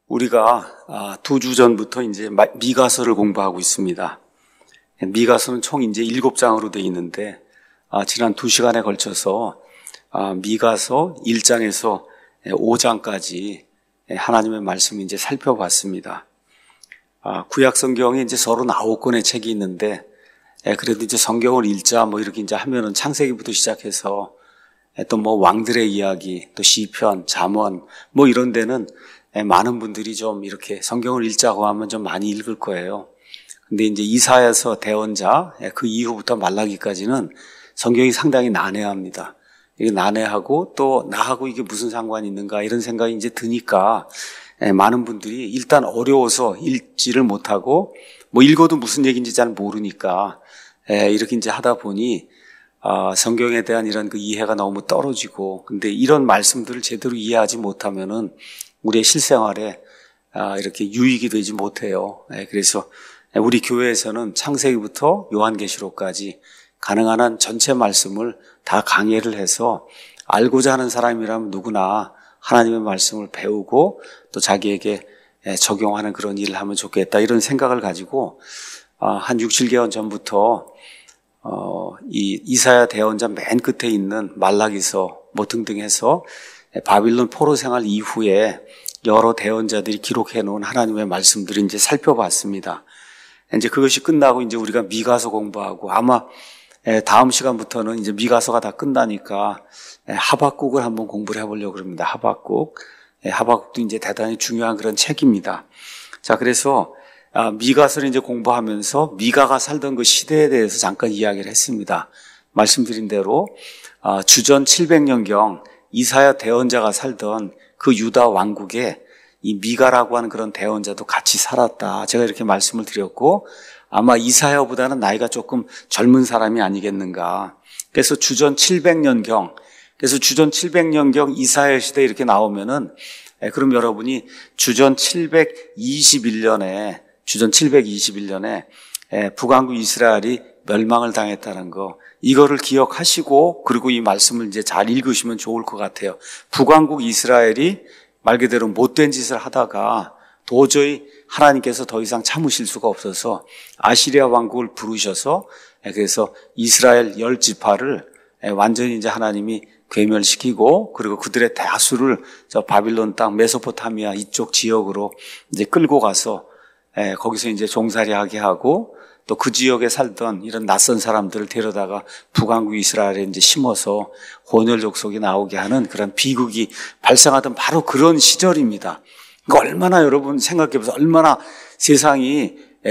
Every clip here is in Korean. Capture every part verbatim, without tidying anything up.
우리가 두 주 전부터 이제 미가서를 공부하고 있습니다. 미가서는 총 이제 일곱 장으로 되어 있는데, 지난 두 시간에 걸쳐서 미가서 일 장에서 오 장까지 하나님의 말씀을 이제 살펴봤습니다. 구약 성경에 이제 서른아홉 권의 책이 있는데, 그래도 이제 성경을 읽자 뭐 이렇게 이제 하면은 창세기부터 시작해서 또 뭐 왕들의 이야기, 또 시편, 잠언 뭐 이런 데는 많은 분들이 좀 이렇게 성경을 읽자고 하면 좀 많이 읽을 거예요. 근데 이제 이사야서 대언자, 그 이후부터 말라기까지는 성경이 상당히 난해합니다. 이게 난해하고 또 나하고 이게 무슨 상관이 있는가 이런 생각이 이제 드니까 많은 분들이 일단 어려워서 읽지를 못하고 뭐 읽어도 무슨 얘기인지 잘 모르니까 이렇게 이제 하다 보니 성경에 대한 이런 그 이해가 너무 떨어지고, 근데 이런 말씀들을 제대로 이해하지 못하면은 우리의 실생활에 이렇게 유익이 되지 못해요. 그래서 우리 교회에서는 창세기부터 요한계시록까지 가능한 한 전체 말씀을 다 강해를 해서 알고자 하는 사람이라면 누구나 하나님의 말씀을 배우고 또 자기에게 적용하는 그런 일을 하면 좋겠다, 이런 생각을 가지고 한 육, 칠 개월 전부터 이 이사야 대언자 맨 끝에 있는 말라기서 뭐 등등 해서 바빌론 포로 생활 이후에 여러 대언자들이 기록해 놓은 하나님의 말씀들을 이제 살펴봤습니다. 이제 그것이 끝나고 이제 우리가 미가서 공부하고, 아마 다음 시간부터는 이제 미가서가 다 끝나니까 하박국을 한번 공부를 해보려고 합니다. 하박국. 하박국도 이제 대단히 중요한 그런 책입니다. 자, 그래서 미가서를 이제 공부하면서 미가가 살던 그 시대에 대해서 잠깐 이야기를 했습니다. 말씀드린 대로 주전 칠백 년경 이사야 대언자가 살던 그 유다 왕국에 이 미가라고 하는 그런 대언자도 같이 살았다, 제가 이렇게 말씀을 드렸고, 아마 이사야보다는 나이가 조금 젊은 사람이 아니겠는가. 그래서 주전 칠백 년경, 그래서 주전 칠백 년경 이사야 시대 이렇게 나오면은, 그럼 여러분이 주전 칠백이십일 년에 주전 칠백이십일 년에 북왕국 이스라엘이 멸망을 당했다는 거, 이거를 기억하시고 그리고 이 말씀을 이제 잘 읽으시면 좋을 것 같아요. 북왕국 이스라엘이 말 그대로 못된 짓을 하다가 도저히 하나님께서 더 이상 참으실 수가 없어서 아시리아 왕국을 부르셔서, 그래서 이스라엘 열 지파를 완전히 이제 하나님이 괴멸시키고, 그리고 그들의 다수를 저 바빌론 땅 메소포타미아 이쪽 지역으로 이제 끌고 가서 거기서 이제 종살이하게 하고, 또 그 지역에 살던 이런 낯선 사람들을 데려다가 북왕국 이스라엘에 이제 심어서 혼혈 족속이 나오게 하는 그런 비극이 발생하던 바로 그런 시절입니다. 그러니까 얼마나, 여러분 생각해보세요. 얼마나 세상이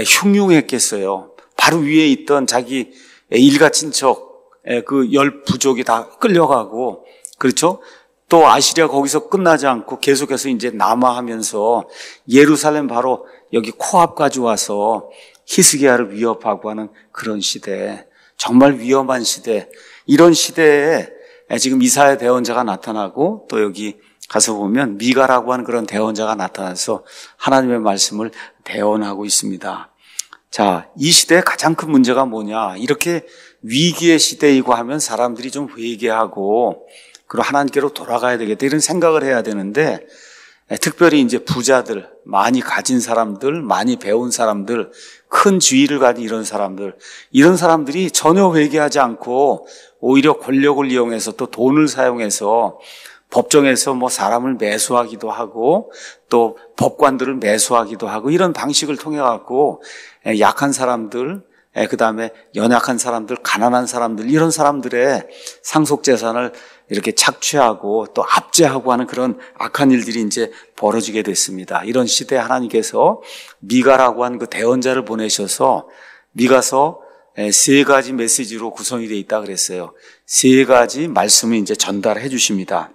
흉흉했겠어요. 바로 위에 있던 자기 일가 친척 그 열 부족이 다 끌려가고, 그렇죠? 또 아시리아 거기서 끝나지 않고 계속해서 이제 남하하면서 예루살렘 바로 여기 코앞까지 와서 히스기야를 위협하고 하는 그런 시대, 정말 위험한 시대, 이런 시대에 지금 이사야 대언자가 나타나고, 또 여기 가서 보면 미가라고 하는 그런 대언자가 나타나서 하나님의 말씀을 대언하고 있습니다. 자, 이 시대의 가장 큰 문제가 뭐냐, 이렇게 위기의 시대이고 하면 사람들이 좀 회개하고 그리고 하나님께로 돌아가야 되겠다, 이런 생각을 해야 되는데, 특별히 이제 부자들, 많이 가진 사람들, 많이 배운 사람들, 큰 지위를 가진 이런 사람들, 이런 사람들이 전혀 회개하지 않고 오히려 권력을 이용해서 또 돈을 사용해서 법정에서 뭐 사람을 매수하기도 하고 또 법관들을 매수하기도 하고, 이런 방식을 통해 갖고 약한 사람들, 그 다음에 연약한 사람들, 가난한 사람들, 이런 사람들의 상속재산을 이렇게 착취하고 또 압제하고 하는 그런 악한 일들이 이제 벌어지게 됐습니다. 이런 시대에 하나님께서 미가라고 하는 그 대언자를 보내셔서, 미가서 세 가지 메시지로 구성이 되어 있다 그랬어요. 세 가지 말씀을 이제 전달해 주십니다.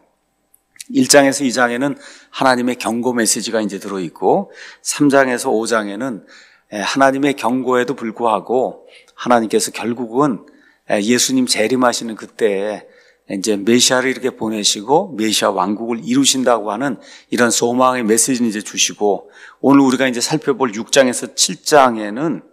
일 장에서 이 장에는 하나님의 경고 메시지가 이제 들어있고, 삼 장에서 오 장에는 하나님의 경고에도 불구하고 하나님께서 결국은 예수님 재림하시는 그때에 이제 메시아를 이렇게 보내시고 메시아 왕국을 이루신다고 하는 이런 소망의 메시지를 이제 주시고, 오늘 우리가 이제 살펴볼 육 장에서 칠 장에는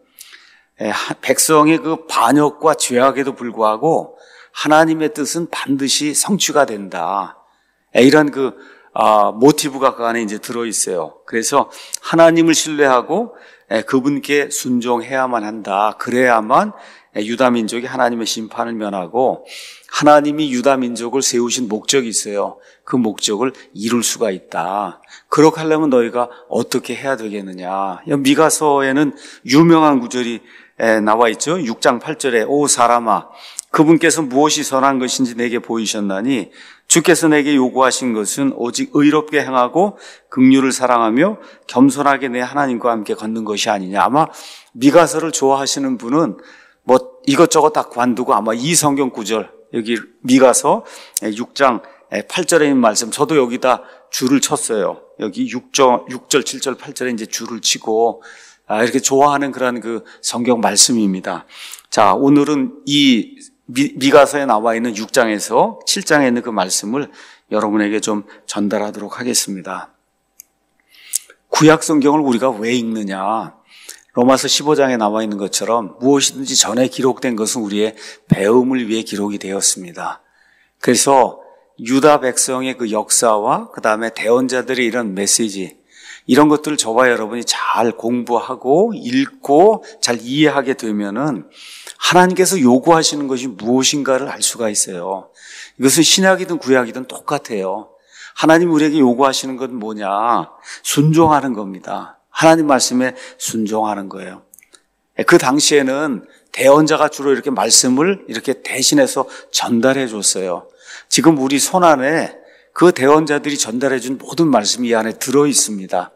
백성의 그 반역과 죄악에도 불구하고 하나님의 뜻은 반드시 성취가 된다, 이런 그 아, 모티브가 그 안에 이제 들어있어요. 그래서 하나님을 신뢰하고 에, 그분께 순종해야만 한다. 그래야만 에, 유다민족이 하나님의 심판을 면하고 하나님이 유다민족을 세우신 목적이 있어요. 그 목적을 이룰 수가 있다. 그렇게 하려면 너희가 어떻게 해야 되겠느냐. 미가서에는 유명한 구절이 에, 나와 있죠. 육 장 팔 절에 오 사람아 그분께서 무엇이 선한 것인지 내게 보이셨나니 주께서 내게 요구하신 것은 오직 의롭게 행하고 긍휼을 사랑하며 겸손하게 내 하나님과 함께 걷는 것이 아니냐. 아마 미가서를 좋아하시는 분은 뭐 이것저것 다 관두고 아마 이 성경 구절 여기 미가서 육 장 팔 절에 있는 말씀 저도 여기다 줄을 쳤어요. 여기 육 절, 육 절, 칠 절, 팔 절에 이제 줄을 치고 아, 이렇게 좋아하는 그런 그 성경 말씀입니다. 자, 오늘은 이 미, 미가서에 나와 있는 육 장에서 칠 장에 있는 그 말씀을 여러분에게 좀 전달하도록 하겠습니다. 구약 성경을 우리가 왜 읽느냐? 로마서 십오 장에 나와 있는 것처럼 무엇이든지 전에 기록된 것은 우리의 배움을 위해 기록이 되었습니다. 그래서 유다 백성의 그 역사와 그 다음에 대언자들의 이런 메시지 이런 것들을 저와 여러분이 잘 공부하고 읽고 잘 이해하게 되면은 하나님께서 요구하시는 것이 무엇인가를 알 수가 있어요. 이것은 신약이든 구약이든 똑같아요. 하나님 우리에게 요구하시는 건 뭐냐? 순종하는 겁니다. 하나님 말씀에 순종하는 거예요. 그 당시에는 대언자가 주로 이렇게 말씀을 이렇게 대신해서 전달해 줬어요. 지금 우리 손 안에 그 대언자들이 전달해 준 모든 말씀이 이 안에 들어 있습니다.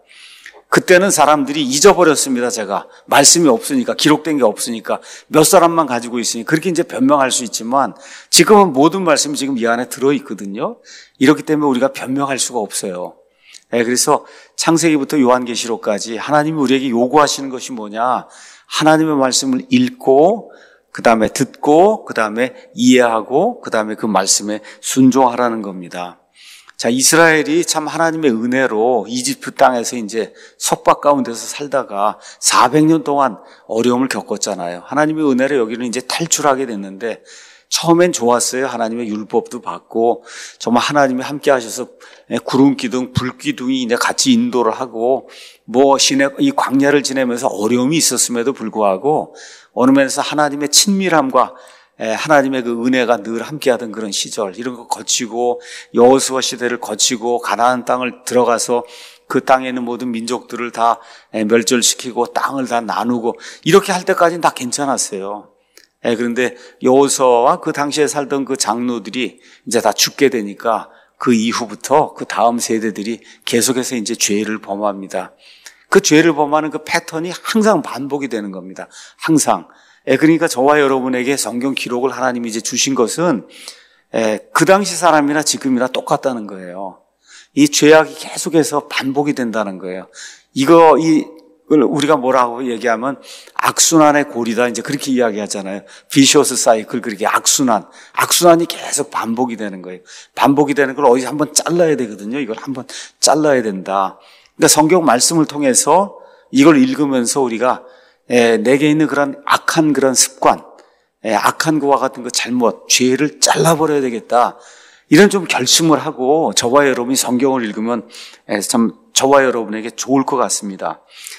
그때는 사람들이 잊어버렸습니다. 제가 말씀이 없으니까 기록된 게 없으니까 몇 사람만 가지고 있으니 그렇게 이제 변명할 수 있지만 지금은 모든 말씀이 지금 이 안에 들어 있거든요. 이렇기 때문에 우리가 변명할 수가 없어요. 네, 그래서 창세기부터 요한계시록까지 하나님이 우리에게 요구하시는 것이 뭐냐? 하나님의 말씀을 읽고 그 다음에 듣고 그 다음에 이해하고 그 다음에 그 말씀에 순종하라는 겁니다. 자, 이스라엘이 참 하나님의 은혜로 이집트 땅에서 이제 속박 가운데서 살다가 사백 년 동안 어려움을 겪었잖아요. 하나님의 은혜로 여기는 이제 탈출하게 됐는데 처음엔 좋았어요. 하나님의 율법도 받고 정말 하나님이 함께 하셔서 구름 기둥, 불 기둥이 이제 같이 인도를 하고 뭐 시내 이 광야를 지내면서 어려움이 있었음에도 불구하고 어느 면에서 하나님의 친밀함과 하나님의 그 은혜가 늘 함께하던 그런 시절 이런 거 거치고 여호수아 시대를 거치고 가나안 땅을 들어가서 그 땅에 있는 모든 민족들을 다 멸절시키고 땅을 다 나누고 이렇게 할 때까지는 다 괜찮았어요. 그런데 여호수아와 그 당시에 살던 그 장로들이 이제 다 죽게 되니까 그 이후부터 그 다음 세대들이 계속해서 이제 죄를 범합니다. 그 죄를 범하는 그 패턴이 항상 반복이 되는 겁니다. 항상. 예, 그러니까 저와 여러분에게 성경 기록을 하나님이 이제 주신 것은 예, 그 당시 사람이나 지금이나 똑같다는 거예요. 이 죄악이 계속해서 반복이 된다는 거예요. 이거 이 우리가 뭐라고 얘기하면 악순환의 고리다 이제 그렇게 이야기하잖아요. 비셔스 사이클 그렇게 악순환, 악순환이 계속 반복이 되는 거예요. 반복이 되는 걸 어디서 한번 잘라야 되거든요. 이걸 한번 잘라야 된다. 그러니까 성경 말씀을 통해서 이걸 읽으면서 우리가 에, 내게 있는 그런 악한 그런 습관, 에, 악한 것과 같은 그 잘못, 죄를 잘라버려야 되겠다. 이런 좀 결심을 하고 저와 여러분이 성경을 읽으면 에, 참 저와 여러분에게 좋을 것 같습니다.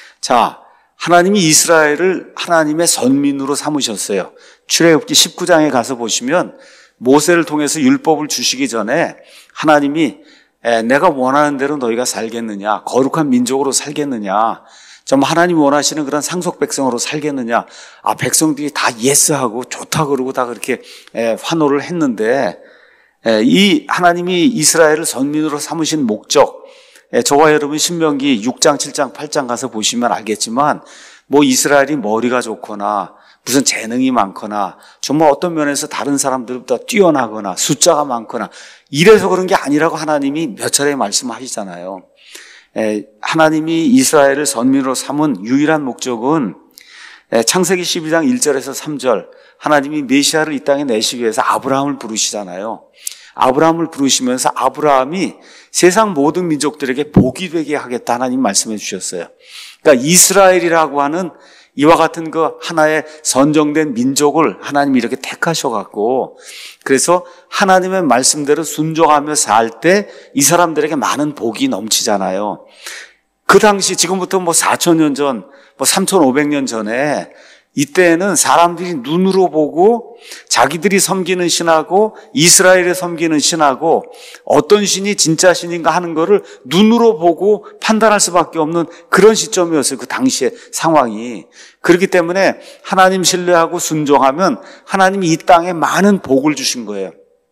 자, 하나님이 이스라엘을 하나님의 선민으로 삼으셨어요. 출애굽기 십구 장에 가서 보시면 모세를 통해서 율법을 주시기 전에 하나님이 에, 내가 원하는 대로 너희가 살겠느냐, 거룩한 민족으로 살겠느냐, 정말 하나님이 원하시는 그런 상속 백성으로 살겠느냐. 아, 백성들이 다 예스하고 좋다 그러고 다 그렇게 에, 환호를 했는데 에, 이 하나님이 이스라엘을 선민으로 삼으신 목적 에, 저와 여러분 신명기 육 장, 칠 장, 팔 장 가서 보시면 알겠지만 뭐 이스라엘이 머리가 좋거나 무슨 재능이 많거나 정말 어떤 면에서 다른 사람들보다 뛰어나거나 숫자가 많거나 이래서 그런 게 아니라고 하나님이 몇 차례 말씀하시잖아요. 하나님이 이스라엘을 선민으로 삼은 유일한 목적은 창세기 십이 장 일 절에서 삼 절 하나님이 메시아를 이 땅에 내시기 위해서 아브라함을 부르시잖아요. 아브라함을 부르시면서 아브라함이 세상 모든 민족들에게 복이 되게 하겠다 하나님 말씀해 주셨어요. 그러니까 이스라엘이라고 하는 이와 같은 그 하나의 선정된 민족을 하나님이 이렇게 택하셔갖고, 그래서 하나님의 말씀대로 순종하며 살 때 이 사람들에게 많은 복이 넘치잖아요. 그 당시 지금부터 뭐 사천 년 전, 뭐 삼천오백 년 전에 이때에는 사람들이 눈으로 보고 자기들이 섬기는 신하고 이스라엘에 섬기는 신하고 어떤 신이 진짜 신인가 하는 거를 눈으로 보고 판단할 수밖에 없는 그런 시점이었어요. 그 당시의 상황이. 그렇기 때문에 하나님 신뢰하고 순종하면 하나님이 이 땅에 많은 복을 주신 거예요.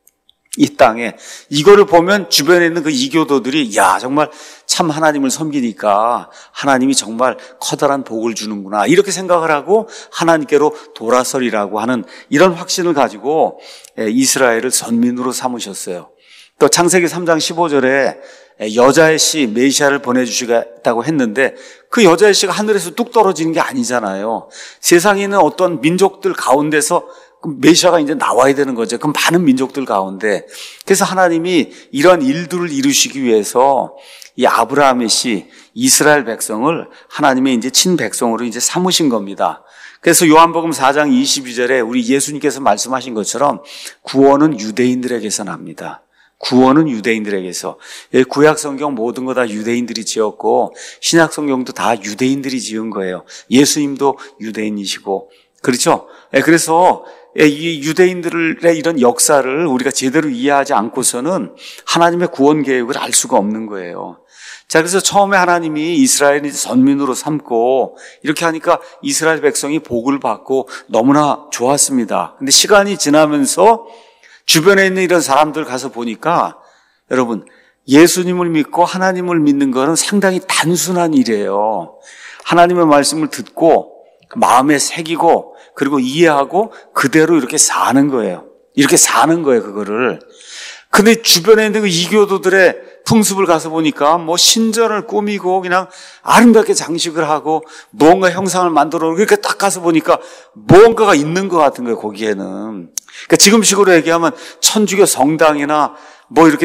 이 땅에. 이거를 보면 주변에 있는 그 이교도들이 야 정말 참 하나님을 섬기니까 하나님이 정말 커다란 복을 주는구나 이렇게 생각을 하고 하나님께로 돌아서리라고 하는 이런 확신을 가지고 이스라엘을 선민으로 삼으셨어요. 또 창세기 삼 장 십오 절에 여자의 씨 메시아를 보내주시겠다고 했는데 그 여자의 씨가 하늘에서 뚝 떨어지는 게 아니잖아요. 세상에 있는 어떤 민족들 가운데서 메시아가 이제 나와야 되는 거죠. 그럼 많은 민족들 가운데. 그래서 하나님이 이런 일들을 이루시기 위해서 이 아브라함의 씨, 이스라엘 백성을 하나님의 이제 친백성으로 이제 삼으신 겁니다. 그래서 요한복음 사 장 이십이 절에 우리 예수님께서 말씀하신 것처럼 구원은 유대인들에게서 납니다. 구원은 유대인들에게서. 구약 성경 모든 거 다 유대인들이 지었고 신약 성경도 다 유대인들이 지은 거예요. 예수님도 유대인이시고. 그렇죠? 그래서 이 유대인들의 이런 역사를 우리가 제대로 이해하지 않고서는 하나님의 구원 계획을 알 수가 없는 거예요. 자, 그래서 처음에 하나님이 이스라엘을 선민으로 삼고 이렇게 하니까 이스라엘 백성이 복을 받고 너무나 좋았습니다. 근데 시간이 지나면서 주변에 있는 이런 사람들 가서 보니까 여러분 예수님을 믿고 하나님을 믿는 것은 상당히 단순한 일이에요. 하나님의 말씀을 듣고 마음에 새기고 그리고 이해하고 그대로 이렇게 사는 거예요. 이렇게 사는 거예요, 그거를. 근데 주변에 있는 그 이교도들의 풍습을 가서 보니까 뭐 신전을 꾸미고 그냥 아름답게 장식을 하고 뭔가 형상을 만들어 놓고 이렇게 딱 가서 보니까 뭔가가 있는 것 같은 거예요, 거기에는. 그러니까 지금식으로 얘기하면 천주교 성당이나 뭐 이렇게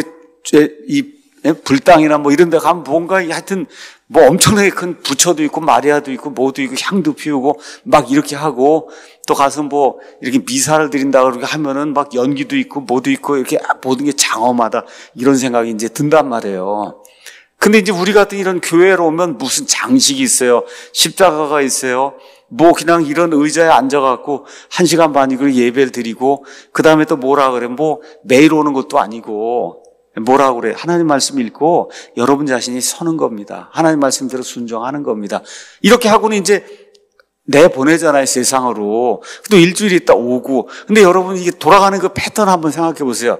이 불당이나 뭐 이런 데 가면 뭔가 하여튼 뭐 엄청나게 큰 부처도 있고 마리아도 있고 뭐도 있고 향도 피우고 막 이렇게 하고 또 가서 뭐 이렇게 미사를 드린다 그러게 하면은 막 연기도 있고 뭐도 있고 이렇게 모든 게 장엄하다 이런 생각이 이제 든단 말이에요. 근데 이제 우리 같은 이런 교회로 오면 무슨 장식이 있어요. 십자가가 있어요. 뭐 그냥 이런 의자에 앉아갖고 한 시간 반 이걸 예배를 드리고 그 다음에 또 뭐라 그래 뭐 매일 오는 것도 아니고 뭐라고 그래? 하나님 말씀 읽고 여러분 자신이 서는 겁니다. 하나님 말씀대로 순종하는 겁니다. 이렇게 하고는 이제 내보내잖아요, 세상으로. 또 일주일 있다 오고. 근데 여러분 이게 돌아가는 그 패턴 한번 생각해 보세요.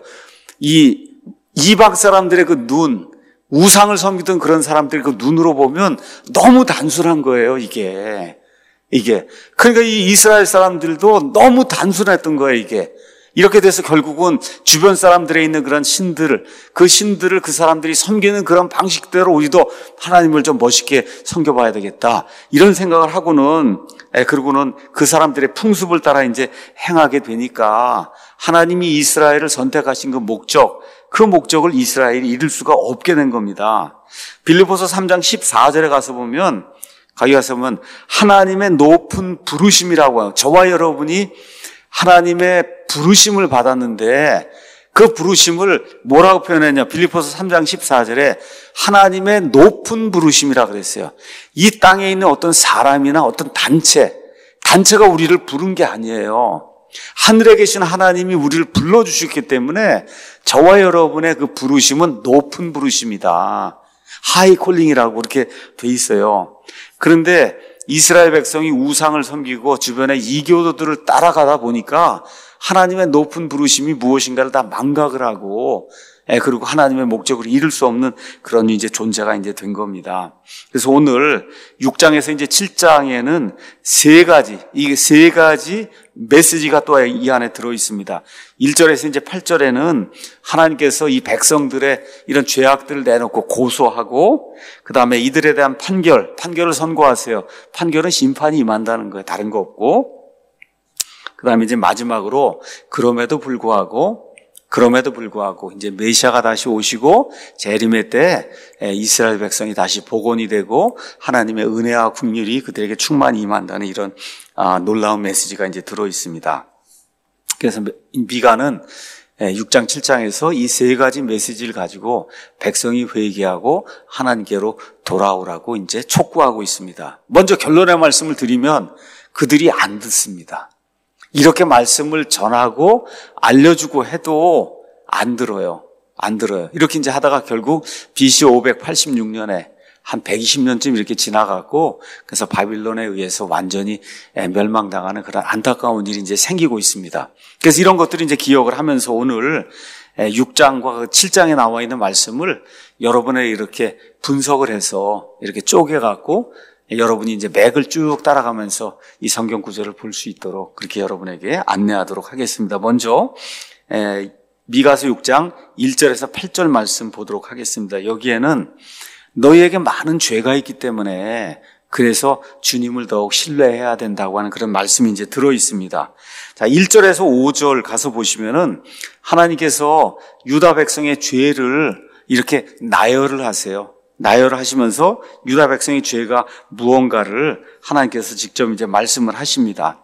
이 이방 사람들의 그 눈, 우상을 섬기던 그런 사람들의 그 눈으로 보면 너무 단순한 거예요, 이게. 이게. 그러니까 이 이스라엘 사람들도 너무 단순했던 거예요, 이게. 이렇게 돼서 결국은 주변 사람들에 있는 그런 신들을, 그 신들을 그 사람들이 섬기는 그런 방식대로 우리도 하나님을 좀 멋있게 섬겨봐야 되겠다. 이런 생각을 하고는, 에, 그러고는 그 사람들의 풍습을 따라 이제 행하게 되니까 하나님이 이스라엘을 선택하신 그 목적, 그 목적을 이스라엘이 이룰 수가 없게 된 겁니다. 빌립보서 삼 장 십사 절에 가서 보면, 거기 가서 보면 하나님의 높은 부르심이라고 해요. 저와 여러분이 하나님의 부르심을 받았는데 그 부르심을 뭐라고 표현했냐? 빌립보서 삼 장 십사 절에 하나님의 높은 부르심이라 그랬어요. 이 땅에 있는 어떤 사람이나 어떤 단체, 단체가 우리를 부른 게 아니에요. 하늘에 계신 하나님이 우리를 불러주셨기 때문에 저와 여러분의 그 부르심은 높은 부르심이다. 하이 콜링이라고 그렇게 돼 있어요. 그런데 이스라엘 백성이 우상을 섬기고 주변에 이교도들을 따라가다 보니까 하나님의 높은 부르심이 무엇인가를 다 망각을 하고, 예, 그리고 하나님의 목적을 이룰 수 없는 그런 이제 존재가 이제 된 겁니다. 그래서 오늘 육 장에서 이제 칠 장에는 세 가지, 이게 세 가지 메시지가 또 이 안에 들어 있습니다. 일 절에서 이제 팔 절에는 하나님께서 이 백성들의 이런 죄악들을 내놓고 고소하고, 그 다음에 이들에 대한 판결, 판결을 선고하세요. 판결은 심판이 임한다는 거예요. 다른 거 없고. 그 다음에 이제 마지막으로 그럼에도 불구하고 그럼에도 불구하고 이제 메시아가 다시 오시고 재림의 때 이스라엘 백성이 다시 복원이 되고 하나님의 은혜와 긍휼이 그들에게 충만히 임한다는 이런 놀라운 메시지가 이제 들어 있습니다. 그래서 미가는 육 장 칠 장에서 이 세 가지 메시지를 가지고 백성이 회개하고 하나님께로 돌아오라고 이제 촉구하고 있습니다. 먼저 결론의 말씀을 드리면 그들이 안 듣습니다. 이렇게 말씀을 전하고 알려주고 해도 안 들어요. 안 들어요. 이렇게 이제 하다가 결국 비씨 오백팔십육 년에 한 백이십 년쯤 이렇게 지나갔고, 그래서 바빌론에 의해서 완전히 멸망당하는 그런 안타까운 일이 이제 생기고 있습니다. 그래서 이런 것들을 이제 기억을 하면서 오늘 육 장과 칠 장에 나와 있는 말씀을 여러분에 이렇게 분석을 해서 이렇게 쪼개갖고 여러분이 이제 맥을 쭉 따라가면서 이 성경 구절을 볼 수 있도록 그렇게 여러분에게 안내하도록 하겠습니다. 먼저 미가서 육 장 일 절에서 팔 절 말씀 보도록 하겠습니다. 여기에는 너희에게 많은 죄가 있기 때문에 그래서 주님을 더욱 신뢰해야 된다고 하는 그런 말씀이 이제 들어 있습니다. 자, 일 절에서 오 절 가서 보시면은 하나님께서 유다 백성의 죄를 이렇게 나열을 하세요. 나열을 하시면서 유다 백성의 죄가 무언가를 하나님께서 직접 이제 말씀을 하십니다.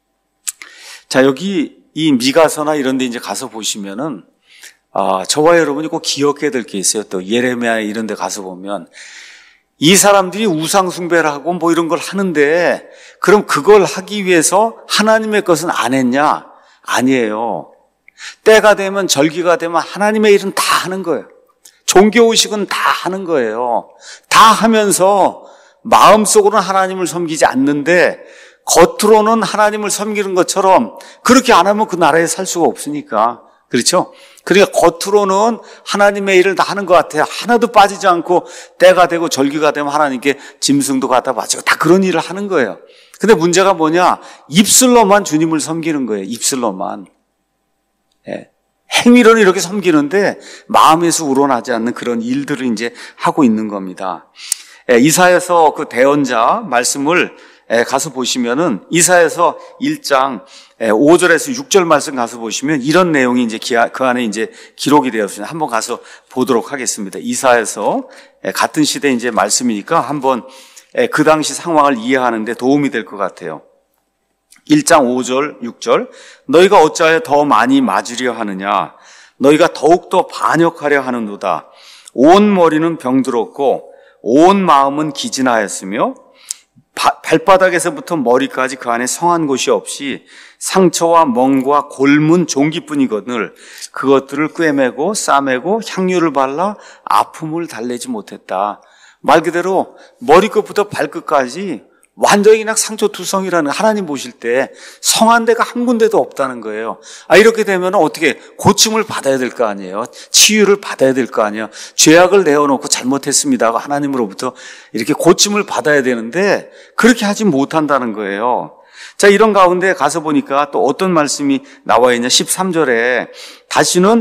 자, 여기 이 미가서나 이런 데 이제 가서 보시면은 아, 저와 여러분이 꼭 기억해야 될 게 있어요. 또 예레미야 이런 데 가서 보면 이 사람들이 우상 숭배를 하고 뭐 이런 걸 하는데 그럼 그걸 하기 위해서 하나님의 것은 안 했냐? 아니에요. 때가 되면 절기가 되면 하나님의 일은 다 하는 거예요. 종교의식은 다 하는 거예요. 다 하면서 마음속으로는 하나님을 섬기지 않는데 겉으로는 하나님을 섬기는 것처럼 그렇게 안 하면 그 나라에 살 수가 없으니까. 그렇죠? 그러니까 겉으로는 하나님의 일을 다 하는 것 같아요. 하나도 빠지지 않고 때가 되고 절기가 되면 하나님께 짐승도 갖다 바치고 다 그런 일을 하는 거예요. 근데 문제가 뭐냐? 입술로만 주님을 섬기는 거예요. 입술로만. 예. 행위로는 이렇게 섬기는데 마음에서 우러나지 않는 그런 일들을 이제 하고 있는 겁니다. 예, 이사야서 그 대언자 말씀을 예, 가서 보시면은 이사야서 일 장 예, 오 절에서 육 절 말씀 가서 보시면 이런 내용이 이제 기하, 그 안에 이제 기록이 되었습니다. 한번 가서 보도록 하겠습니다. 이사야서 예, 같은 시대 이제 말씀이니까 한번 예, 그 당시 상황을 이해하는데 도움이 될 것 같아요. 일 장 오 절, 육 절 너희가 어찌하여 더 많이 맞으려 하느냐 너희가 더욱더 반역하려 하는도다. 온 머리는 병들었고 온 마음은 기진하였으며 바, 발바닥에서부터 머리까지 그 안에 성한 곳이 없이 상처와 멍과 골문 종기뿐이거늘 그것들을 꿰매고 싸매고 향유를 발라 아픔을 달래지 못했다. 말 그대로 머리끝부터 발끝까지 완전히 그냥 상처투성이라는 하나님 보실 때 성한 데가 한 군데도 없다는 거예요. 아, 이렇게 되면 어떻게 고침을 받아야 될 거 아니에요. 치유를 받아야 될 거 아니에요. 죄악을 내어놓고 잘못했습니다 하고 하나님으로부터 이렇게 고침을 받아야 되는데 그렇게 하지 못한다는 거예요. 자, 이런 가운데 가서 보니까 또 어떤 말씀이 나와 있냐. 십삼 절에 다시는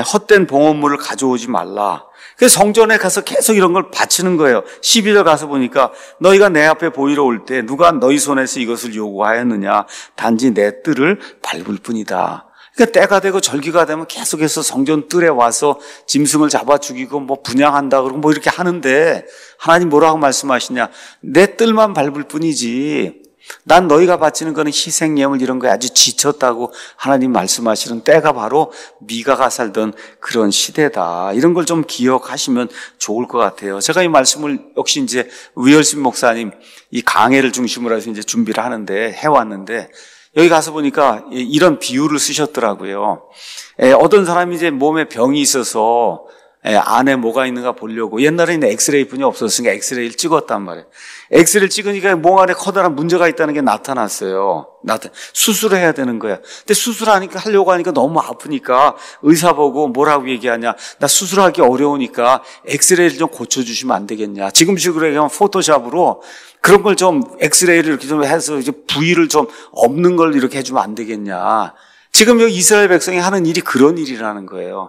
헛된 봉헌물을 가져오지 말라. 그래서 성전에 가서 계속 이런 걸 바치는 거예요. 십이 절 가서 보니까 너희가 내 앞에 보이러 올 때 누가 너희 손에서 이것을 요구하였느냐. 단지 내 뜰을 밟을 뿐이다. 그러니까 때가 되고 절기가 되면 계속해서 성전 뜰에 와서 짐승을 잡아 죽이고 뭐 분양한다 그러고 뭐 이렇게 하는데 하나님 뭐라고 말씀하시냐. 내 뜰만 밟을 뿐이지. 난 너희가 바치는 거는 희생예물 이런 거에 아주 지쳤다고 하나님 말씀하시는 때가 바로 미가가 살던 그런 시대다. 이런 걸 좀 기억하시면 좋을 것 같아요. 제가 이 말씀을 역시 이제 위얼신 목사님 이 강해를 중심으로 해서 이제 준비를 하는데 해왔는데 여기 가서 보니까 이런 비유를 쓰셨더라고요. 어떤 사람이 이제 몸에 병이 있어서 안에 뭐가 있는가 보려고 옛날에는 엑스레이뿐이 없었으니까 엑스레이를 찍었단 말이에요. 엑스레이를 찍으니까 몸 안에 커다란 문제가 있다는 게 나타났어요. 나타 수술을 해야 되는 거야. 근데 수술하니까 하려고 하니까 너무 아프니까 의사 보고 뭐라고 얘기하냐. 나 수술하기 어려우니까 엑스레이를 좀 고쳐주시면 안 되겠냐. 지금식으로 얘기하면 포토샵으로 그런 걸 좀 엑스레이를 이렇게 좀 해서 이제 부위를 좀 없는 걸 이렇게 해주면 안 되겠냐. 지금 여기 이스라엘 백성이 하는 일이 그런 일이라는 거예요.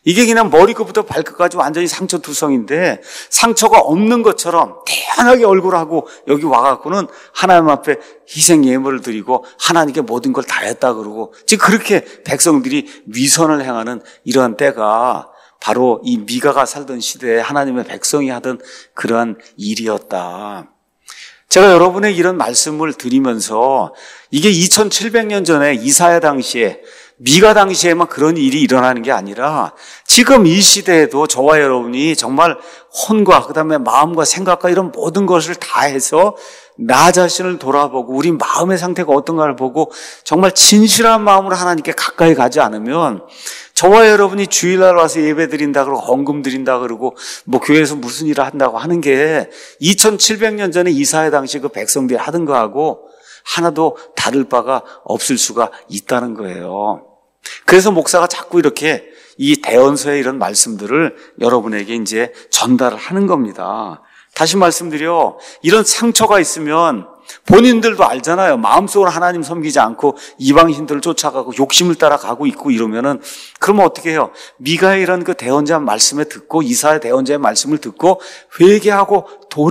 이게 그냥 머리끝부터 발끝까지 완전히 상처투성인데 상처가 없는 것처럼 태연하게 얼굴하고 여기 와갖고는 하나님 앞에 희생 예물을 드리고 하나님께 모든 걸 다 했다 그러고 지금 그렇게 백성들이 위선을 행하는 이러한 때가 바로 이 미가가 살던 시대에 하나님의 백성이 하던 그러한 일이었다. 제가 여러분에게 이런 말씀을 드리면서 이게 이천칠백 년 전에 이사야 당시에 미가 당시에만 그런 일이 일어나는 게 아니라 지금 이 시대에도 저와 여러분이 정말 혼과 그다음에 마음과 생각과 이런 모든 것을 다 해서 나 자신을 돌아보고 우리 마음의 상태가 어떤가를 보고 정말 진실한 마음으로 하나님께 가까이 가지 않으면 저와 여러분이 주일날 와서 예배 드린다 그러고 헌금 드린다 그러고 뭐 교회에서 무슨 일을 한다고 하는 게 이천칠백 년 전에 이사야 당시 그 백성들이 하던 거하고 하나도 다를 바가 없을 수가 있다는 거예요. 그래서 목사가 자꾸 이렇게 이 대언서의 이런 말씀들을 여러분에게 이제 전달을 하는 겁니다. 다시 말씀드려, 이런 상처가 있으면 본인들도 알잖아요. 마음속으로 하나님 섬기지 않고 이방신들을 쫓아가고 욕심을 따라가고 있고 이러면은 그러면 어떻게 해요? 미가의 이런 그 대언자 말씀을 듣고 이사야 대언자의 말씀을 듣고 회개하고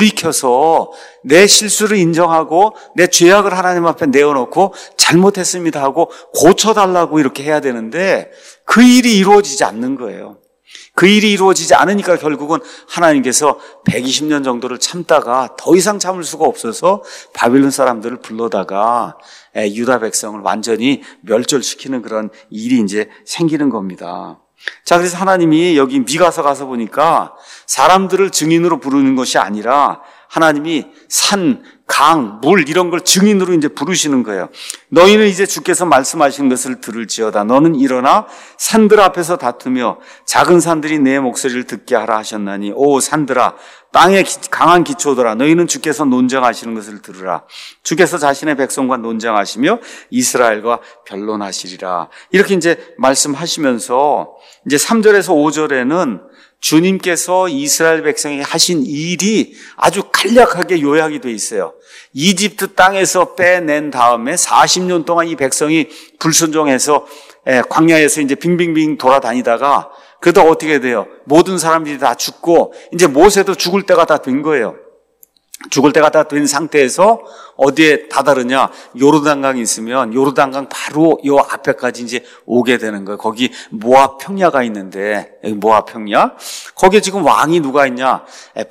돌이켜서 내 실수를 인정하고 내 죄악을 하나님 앞에 내어놓고 잘못했습니다 하고 고쳐달라고 이렇게 해야 되는데 그 일이 이루어지지 않는 거예요. 그 일이 이루어지지 않으니까 결국은 하나님께서 백이십 년 정도를 참다가 더 이상 참을 수가 없어서 바빌론 사람들을 불러다가 유다 백성을 완전히 멸절시키는 그런 일이 이제 생기는 겁니다. 자, 그래서 하나님이 여기 미가서 가서 보니까 사람들을 증인으로 부르는 것이 아니라 하나님이 산, 강, 물 이런 걸 증인으로 이제 부르시는 거예요. 너희는 이제 주께서 말씀하신 것을 들을지어다. 너는 일어나 산들 앞에서 다투며 작은 산들이 내 목소리를 듣게 하라 하셨나니 오 산들아 땅의 강한 기초들아 너희는 주께서 논쟁하시는 것을 들으라. 주께서 자신의 백성과 논쟁하시며 이스라엘과 변론하시리라. 이렇게 이제 말씀하시면서 이제 삼 절에서 오 절에는 주님께서 이스라엘 백성이 하신 일이 아주 간략하게 요약이 돼 있어요. 이집트 땅에서 빼낸 다음에 사십 년 동안 이 백성이 불순종해서 광야에서 이제 빙빙빙 돌아다니다가 그러다 어떻게 돼요? 모든 사람들이 다 죽고 이제 모세도 죽을 때가 다 된 거예요. 죽을 때가 다 된 상태에서 어디에 다다르냐? 요르단강이 있으면 요르단강 바로 요 앞에까지 이제 오게 되는 거예요. 거기 모압 평야가 있는데 여기 모압 평야 거기에 지금 왕이 누가 있냐?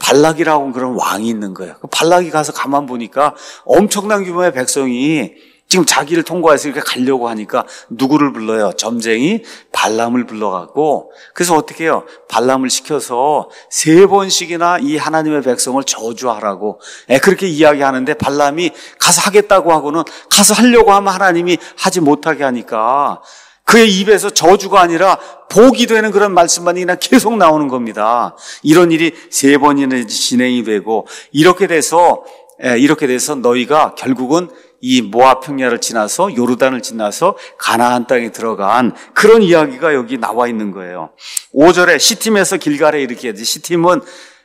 발락이라고 그런 왕이 있는 거예요. 그 발락이 가서 가만 보니까 엄청난 규모의 백성이 지금 자기를 통과해서 이렇게 가려고 하니까 누구를 불러요? 점쟁이 발람을 불러갖고 그래서 어떻게 해요? 발람을 시켜서 세 번씩이나 이 하나님의 백성을 저주하라고 그렇게 이야기하는데 발람이 가서 하겠다고 하고는 가서 하려고 하면 하나님이 하지 못하게 하니까 그의 입에서 저주가 아니라 복이 되는 그런 말씀만이 그냥 계속 나오는 겁니다. 이런 일이 세 번이나 진행이 되고 이렇게 돼서 이렇게 돼서 너희가 결국은 이 모압 평야를 지나서 요르단을 지나서 가나안 땅에 들어간 그런 이야기가 여기 나와 있는 거예요. 오 절에 시팀에서 길갈에 이렇게 해야지. 시팀은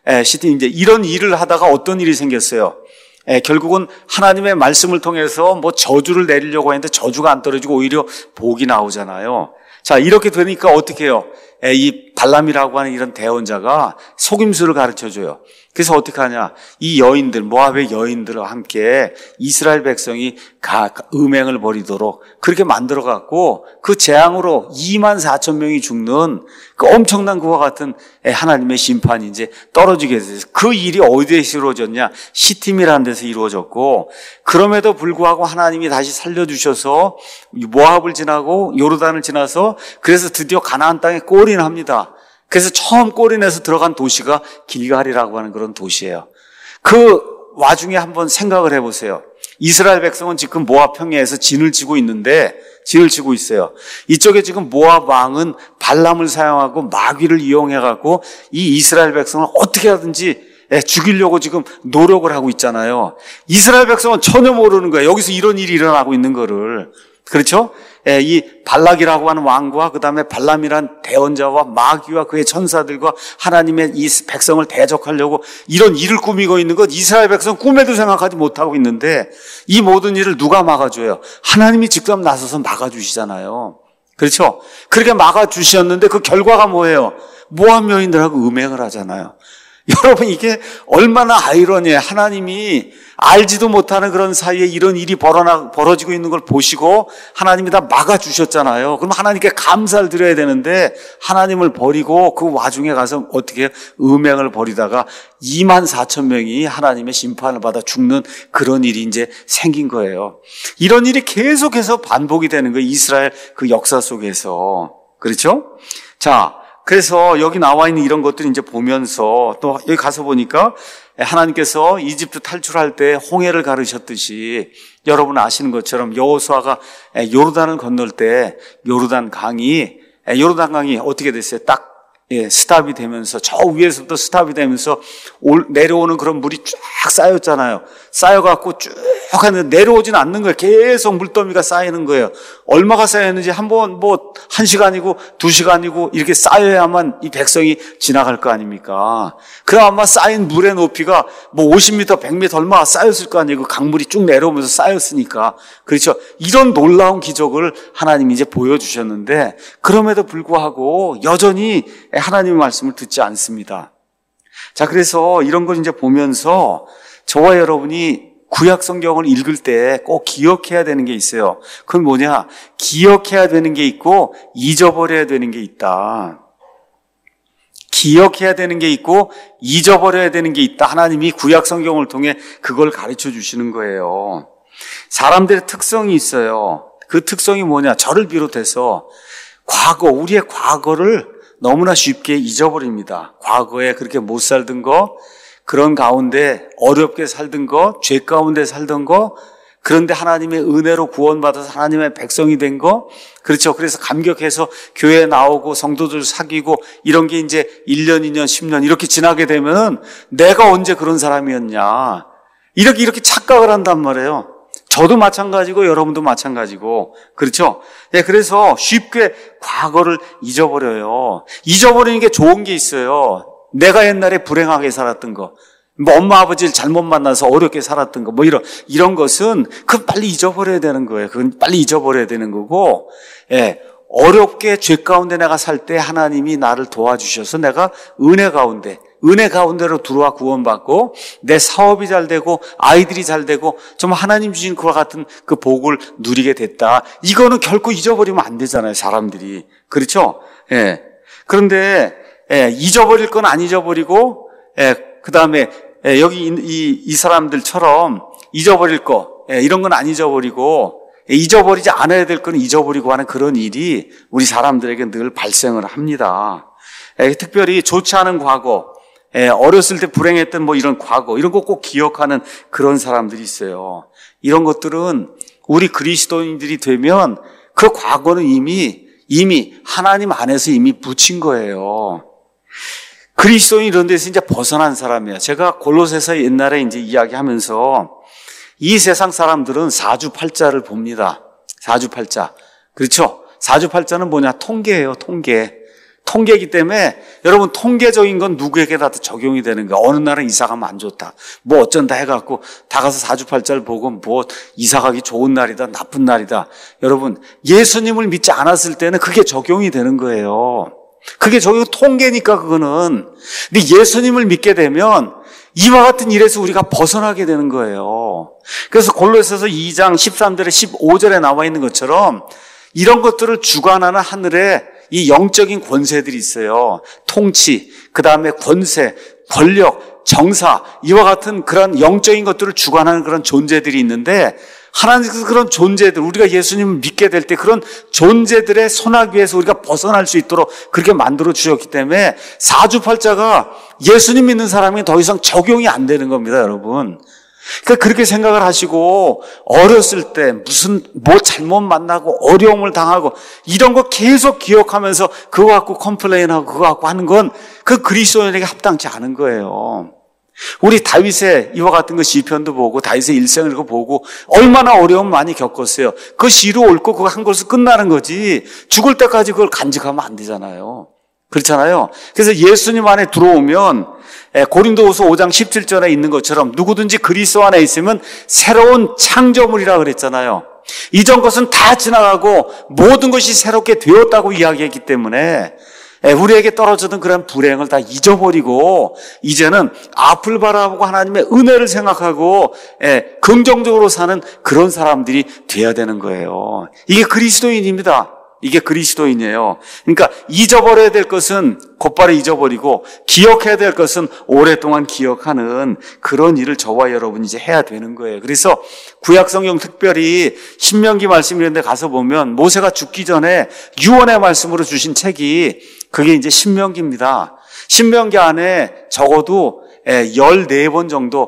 시팀 이제 이런 일을 하다가 어떤 일이 생겼어요. 에, 결국은 하나님의 말씀을 통해서 뭐 저주를 내리려고 했는데 저주가 안 떨어지고 오히려 복이 나오잖아요. 자, 이렇게 되니까 어떻게 해요? 에, 이 발람이라고 하는 이런 대언자가 속임수를 가르쳐줘요. 그래서 어떻게 하냐? 이 여인들, 모압의 여인들과 함께 이스라엘 백성이 가, 음행을 벌이도록 그렇게 만들어갖고 그 재앙으로 이만 사천 명이 죽는 그 엄청난 그와 같은 하나님의 심판이 이제 떨어지게 돼서 그 일이 어디에서 이루어졌냐? 시팀이라는 데서 이루어졌고 그럼에도 불구하고 하나님이 다시 살려주셔서 모압을 지나고 요르단을 지나서 그래서 드디어 가나안 땅에 골인합니다. 그래서 처음 골인해서 들어간 도시가 길갈이라고 하는 그런 도시예요. 그 와중에 한번 생각을 해보세요. 이스라엘 백성은 지금 모압 평야에서 진을 치고 있는데 진을 치고 있어요. 이쪽에 지금 모압 왕은 발람을 사용하고 마귀를 이용해갖고 이 이스라엘 백성을 어떻게 하든지 죽이려고 지금 노력을 하고 있잖아요. 이스라엘 백성은 전혀 모르는 거예요. 여기서 이런 일이 일어나고 있는 거를. 그렇죠? 이 발락이라고 하는 왕과 그 다음에 발람이란 대언자와 마귀와 그의 천사들과 하나님의 이 백성을 대적하려고 이런 일을 꾸미고 있는 것 이스라엘 백성 꿈에도 생각하지 못하고 있는데 이 모든 일을 누가 막아줘요? 하나님이 직접 나서서 막아주시잖아요. 그렇죠? 그렇게 막아주셨는데 그 결과가 뭐예요? 모함 여인들하고 음행을 하잖아요. 여러분, 이게 얼마나 아이러니해요. 하나님이 알지도 못하는 그런 사이에 이런 일이 벌어나, 벌어지고 있는 걸 보시고 하나님이 다 막아주셨잖아요. 그럼 하나님께 감사를 드려야 되는데 하나님을 버리고 그 와중에 가서 어떻게 음행을 벌이다가 이만 사천 명이 하나님의 심판을 받아 죽는 그런 일이 이제 생긴 거예요. 이런 일이 계속해서 반복이 되는 거예요. 이스라엘 그 역사 속에서. 그렇죠? 자, 그래서 여기 나와 있는 이런 것들을 이제 보면서 또 여기 가서 보니까 하나님께서 이집트 탈출할 때 홍해를 가르셨듯이 여러분 아시는 것처럼 여호수아가 요르단을 건널 때 요르단 강이 요르단 강이 어떻게 됐어요? 딱 예, 스탑이 되면서 저 위에서부터 스탑이 되면서 올, 내려오는 그런 물이 쫙 쌓였잖아요. 쌓여갖고 쭉 하는데 내려오진 않는 거예요. 계속 물더미가 쌓이는 거예요. 얼마가 쌓였는지 한번 뭐 한 시간이고 두 시간이고 이렇게 쌓여야만 이 백성이 지나갈 거 아닙니까? 그럼 아마 쌓인 물의 높이가 뭐 오십 미터, 백 미터 얼마가 쌓였을 거 아니에요. 강물이 쭉 내려오면서 쌓였으니까. 그렇죠. 이런 놀라운 기적을 하나님이 이제 보여주셨는데 그럼에도 불구하고 여전히 하나님의 말씀을 듣지 않습니다. 자, 그래서 이런 걸 이제 보면서 저와 여러분이 구약 성경을 읽을 때 꼭 기억해야 되는 게 있어요. 그건 뭐냐? 기억해야 되는 게 있고 잊어버려야 되는 게 있다. 기억해야 되는 게 있고 잊어버려야 되는 게 있다. 하나님이 구약 성경을 통해 그걸 가르쳐 주시는 거예요. 사람들의 특성이 있어요. 그 특성이 뭐냐? 저를 비롯해서 과거, 우리의 과거를 너무나 쉽게 잊어버립니다. 과거에 그렇게 못 살던 거, 그런 가운데 어렵게 살던 거, 죄 가운데 살던 거, 그런데 하나님의 은혜로 구원받아서 하나님의 백성이 된 거, 그렇죠. 그래서 감격해서 교회에 나오고 성도들 사귀고 이런 게 이제 일 년, 이 년, 십 년 이렇게 지나게 되면 내가 언제 그런 사람이었냐. 이렇게 이렇게 착각을 한단 말이에요. 저도 마찬가지고 여러분도 마찬가지고. 그렇죠? 네, 그래서 쉽게 과거를 잊어버려요. 잊어버리는 게 좋은 게 있어요. 내가 옛날에 불행하게 살았던 거, 뭐 엄마 아버지를 잘못 만나서 어렵게 살았던 거, 뭐 이런 이런 것은 그건 빨리 잊어버려야 되는 거예요. 그건 빨리 잊어버려야 되는 거고, 예, 어렵게 죄 가운데 내가 살 때 하나님이 나를 도와주셔서 내가 은혜 가운데, 은혜 가운데로 들어와 구원받고 내 사업이 잘 되고 아이들이 잘 되고 정말 하나님 주신 그와 같은 그 복을 누리게 됐다. 이거는 결코 잊어버리면 안 되잖아요, 사람들이. 그렇죠? 예. 그런데 예, 잊어버릴 건 안 잊어버리고, 예, 그 다음에 예, 여기 이, 이 사람들처럼 잊어버릴 거, 예, 이런 건 안 잊어버리고, 예, 잊어버리지 않아야 될 건 잊어버리고 하는 그런 일이 우리 사람들에게 늘 발생을 합니다. 예, 특별히 좋지 않은 과거, 예, 어렸을 때 불행했던 뭐 이런 과거, 이런 거 꼭 기억하는 그런 사람들이 있어요. 이런 것들은 우리 그리스도인들이 되면 그 과거는 이미, 이미 하나님 안에서 이미 묻힌 거예요. 그리스도인 이런 데서 이제 벗어난 사람이에요. 제가 골로새서 옛날에 이제 이야기하면서 이 세상 사람들은 사주팔자를 봅니다. 사주팔자. 그렇죠? 사주팔자는 뭐냐? 통계예요, 통계. 통계이기 때문에 여러분 통계적인 건 누구에게나 적용이 되는 거예요. 어느 날은 이사 가면 안 좋다. 뭐 어쩐다 해갖고 다 가서 사주팔자를 보고 뭐 이사 가기 좋은 날이다, 나쁜 날이다. 여러분 예수님을 믿지 않았을 때는 그게 적용이 되는 거예요. 그게 적용 통계니까 그거는. 근데 예수님을 믿게 되면 이와 같은 일에서 우리가 벗어나게 되는 거예요. 그래서 골로새서 이 장 십삼 절에 십오 절에 나와 있는 것처럼 이런 것들을 주관하는 하늘에 이 영적인 권세들이 있어요. 통치, 그 다음에 권세, 권력, 정사, 이와 같은 그런 영적인 것들을 주관하는 그런 존재들이 있는데 하나님께서 그런 존재들, 우리가 예수님을 믿게 될 때 그런 존재들의 손아귀에서 우리가 벗어날 수 있도록 그렇게 만들어 주셨기 때문에 사주팔자가 예수님 믿는 사람이 더 이상 적용이 안 되는 겁니다, 여러분. 그러니까 그렇게 생각을 하시고 어렸을 때 무슨 뭐 잘못 만나고 어려움을 당하고 이런 거 계속 기억하면서 그거 갖고 컴플레인하고 그거 갖고 하는 건 그 그리스도인에게 합당치 않은 거예요. 우리 다윗의 이와 같은 거 시편도 보고 다윗의 일생을 보고 얼마나 어려움 많이 겪었어요. 그 시로 옳고 그거 한 것으로 끝나는 거지 죽을 때까지 그걸 간직하면 안 되잖아요. 그렇잖아요. 그래서 예수님 안에 들어오면 고린도후서 오 장 십칠 절에 있는 것처럼 누구든지 그리스도 안에 있으면 새로운 창조물이라 그랬잖아요. 이전 것은 다 지나가고 모든 것이 새롭게 되었다고 이야기했기 때문에 우리에게 떨어졌던 그런 불행을 다 잊어버리고 이제는 앞을 바라보고 하나님의 은혜를 생각하고 긍정적으로 사는 그런 사람들이 돼야 되는 거예요. 이게 그리스도인입니다. 이게 그리스도인이에요. 그러니까 잊어버려야 될 것은 곧바로 잊어버리고 기억해야 될 것은 오랫동안 기억하는 그런 일을 저와 여러분이 이제 해야 되는 거예요. 그래서 구약성경 특별히 신명기 말씀 이런 데 가서 보면 모세가 죽기 전에 유언의 말씀으로 주신 책이 그게 이제 신명기입니다. 신명기 안에 적어도 열네 번 정도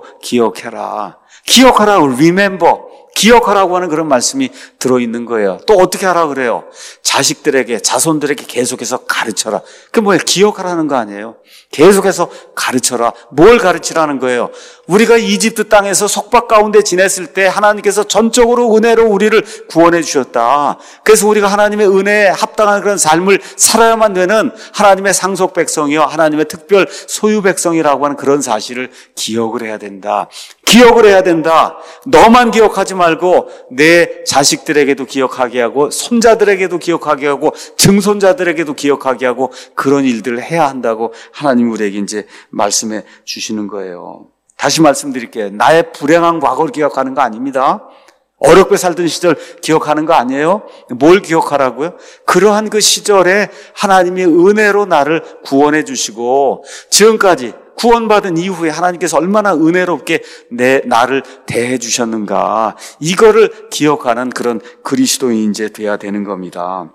기억해라. 기억하라, remember. 기억하라고 하는 그런 말씀이 들어있는 거예요. 또 어떻게 하라 그래요? 자식들에게, 자손들에게 계속해서 가르쳐라. 그게 뭐예요? 기억하라는 거 아니에요? 계속해서 가르쳐라. 뭘 가르치라는 거예요? 우리가 이집트 땅에서 속박 가운데 지냈을 때 하나님께서 전적으로 은혜로 우리를 구원해 주셨다. 그래서 우리가 하나님의 은혜에 합당한 그런 삶을 살아야만 되는 하나님의 상속 백성이요, 하나님의 특별 소유 백성이라고 하는 그런 사실을 기억을 해야 된다. 기억을 해야 된다. 너만 기억하지 말고 내 자식들에게도 기억하게 하고 손자들에게도 기억하게 하고 증손자들에게도 기억하게 하고 그런 일들을 해야 한다고 하나님 우리에게 이제 말씀해 주시는 거예요. 다시 말씀드릴게요. 나의 불행한 과거를 기억하는 거 아닙니다. 어렵게 살던 시절 기억하는 거 아니에요? 뭘 기억하라고요? 그러한 그 시절에 하나님의 은혜로 나를 구원해 주시고 지금까지 구원받은 이후에 하나님께서 얼마나 은혜롭게 내, 나를 대해 주셨는가. 이거를 기억하는 그런 그리스도인이 이제 돼야 되는 겁니다.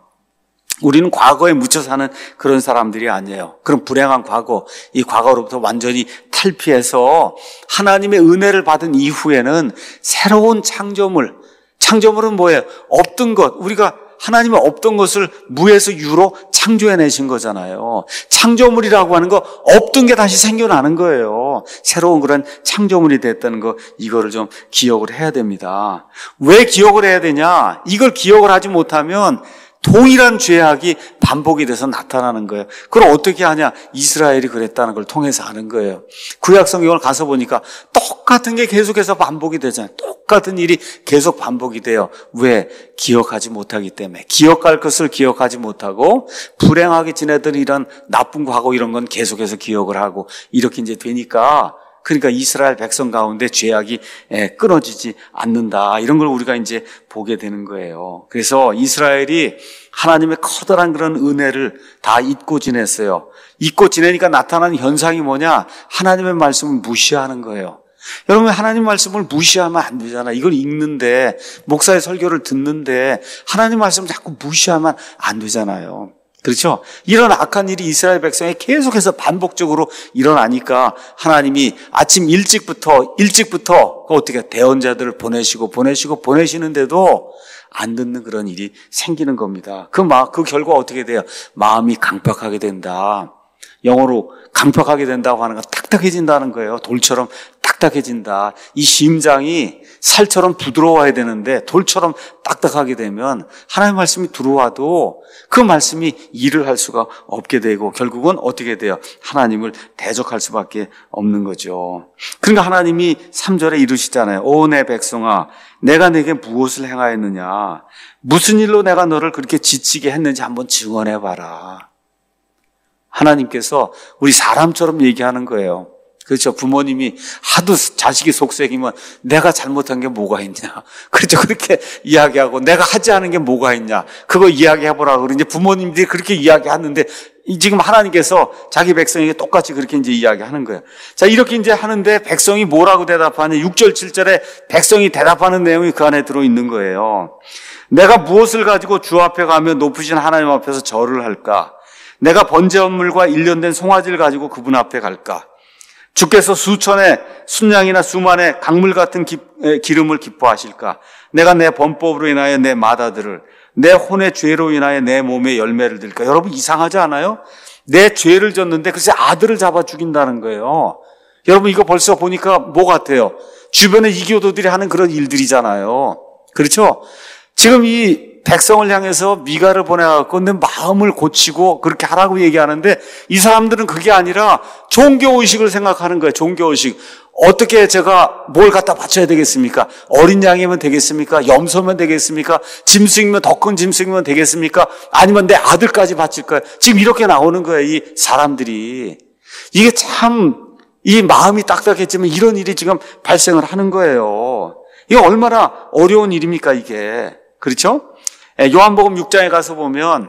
우리는 과거에 묻혀 사는 그런 사람들이 아니에요. 그런 불행한 과거, 이 과거로부터 완전히 탈피해서 하나님의 은혜를 받은 이후에는 새로운 창조물, 창조물은 뭐예요? 없던 것, 우리가 하나님은 없던 것을 무에서 유로 창조해내신 거잖아요. 창조물이라고 하는 거 없던 게 다시 생겨나는 거예요. 새로운 그런 창조물이 됐다는 거, 이거를 좀 기억을 해야 됩니다. 왜 기억을 해야 되냐? 이걸 기억을 하지 못하면 동일한 죄악이 반복이 돼서 나타나는 거예요. 그걸 어떻게 하냐? 이스라엘이 그랬다는 걸 통해서 아는 거예요. 구약 성경을 가서 보니까 똑같은 게 계속해서 반복이 되잖아요. 똑같은 일이 계속 반복이 돼요. 왜? 기억하지 못하기 때문에. 기억할 것을 기억하지 못하고 불행하게 지내던 이런 나쁜 과거 이런 건 계속해서 기억을 하고 이렇게 이제 되니까, 그러니까 이스라엘 백성 가운데 죄악이 끊어지지 않는다. 이런 걸 우리가 이제 보게 되는 거예요. 그래서 이스라엘이 하나님의 커다란 그런 은혜를 다 잊고 지냈어요. 잊고 지내니까 나타나는 현상이 뭐냐? 하나님의 말씀을 무시하는 거예요. 여러분, 하나님 말씀을 무시하면 안 되잖아. 이걸 읽는데, 목사의 설교를 듣는데 하나님 말씀을 자꾸 무시하면 안 되잖아요. 그렇죠? 이런 악한 일이 이스라엘 백성에 계속해서 반복적으로 일어나니까 하나님이 아침 일찍부터 일찍부터 어떻게 대언자들을 보내시고 보내시고 보내시는데도 안 듣는 그런 일이 생기는 겁니다. 그 마, 그 결과 어떻게 돼요? 마음이 강팍하게 된다. 영어로 강팍하게 된다고 하는 건 딱딱해진다는 거예요. 돌처럼 딱딱해진다. 이 심장이 살처럼 부드러워야 되는데 돌처럼 딱딱하게 되면 하나님의 말씀이 들어와도 그 말씀이 일을 할 수가 없게 되고 결국은 어떻게 돼요? 하나님을 대적할 수밖에 없는 거죠. 그러니까 하나님이 삼 절에 이르시잖아요. 오 내 백성아, 내가 내게 무엇을 행하였느냐? 무슨 일로 내가 너를 그렇게 지치게 했는지 한번 증언해봐라. 하나님께서 우리 사람처럼 얘기하는 거예요. 그렇죠. 부모님이 하도 자식이 속썩이면 내가 잘못한 게 뭐가 있냐. 그렇죠. 그렇게 이야기하고 내가 하지 않은 게 뭐가 있냐. 그거 이야기해보라고 그러는데 부모님들이 그렇게 이야기하는데 지금 하나님께서 자기 백성에게 똑같이 그렇게 이제 이야기하는 거예요. 자, 이렇게 이제 하는데 백성이 뭐라고 대답하냐. 육 절, 칠 절에 백성이 대답하는 내용이 그 안에 들어있는 거예요. 내가 무엇을 가지고 주 앞에 가며 높으신 하나님 앞에서 절을 할까? 내가 번제물과 일련된 송아지를 가지고 그분 앞에 갈까? 주께서 수천의 순양이나 수만의 강물 같은 기, 에, 기름을 기뻐하실까? 내가 내 범법으로 인하여 내 마다들을, 내 혼의 죄로 인하여 내 몸에 열매를 들까? 여러분 이상하지 않아요? 내 죄를 졌는데 글쎄 아들을 잡아 죽인다는 거예요. 여러분 이거 벌써 보니까 뭐 같아요? 주변의 이교도들이 하는 그런 일들이잖아요. 그렇죠? 지금 이 백성을 향해서 미가를 보내갖고 내 마음을 고치고 그렇게 하라고 얘기하는데 이 사람들은 그게 아니라 종교의식을 생각하는 거예요. 종교의식. 어떻게 제가 뭘 갖다 바쳐야 되겠습니까? 어린 양이면 되겠습니까? 염소면 되겠습니까? 짐승이면 더 큰 짐승이면 되겠습니까? 아니면 내 아들까지 바칠까요? 지금 이렇게 나오는 거예요. 이 사람들이. 이게 참 이 마음이 딱딱했지만 이런 일이 지금 발생을 하는 거예요. 이게 얼마나 어려운 일입니까 이게. 그렇죠? 요한복음 육 장에 가서 보면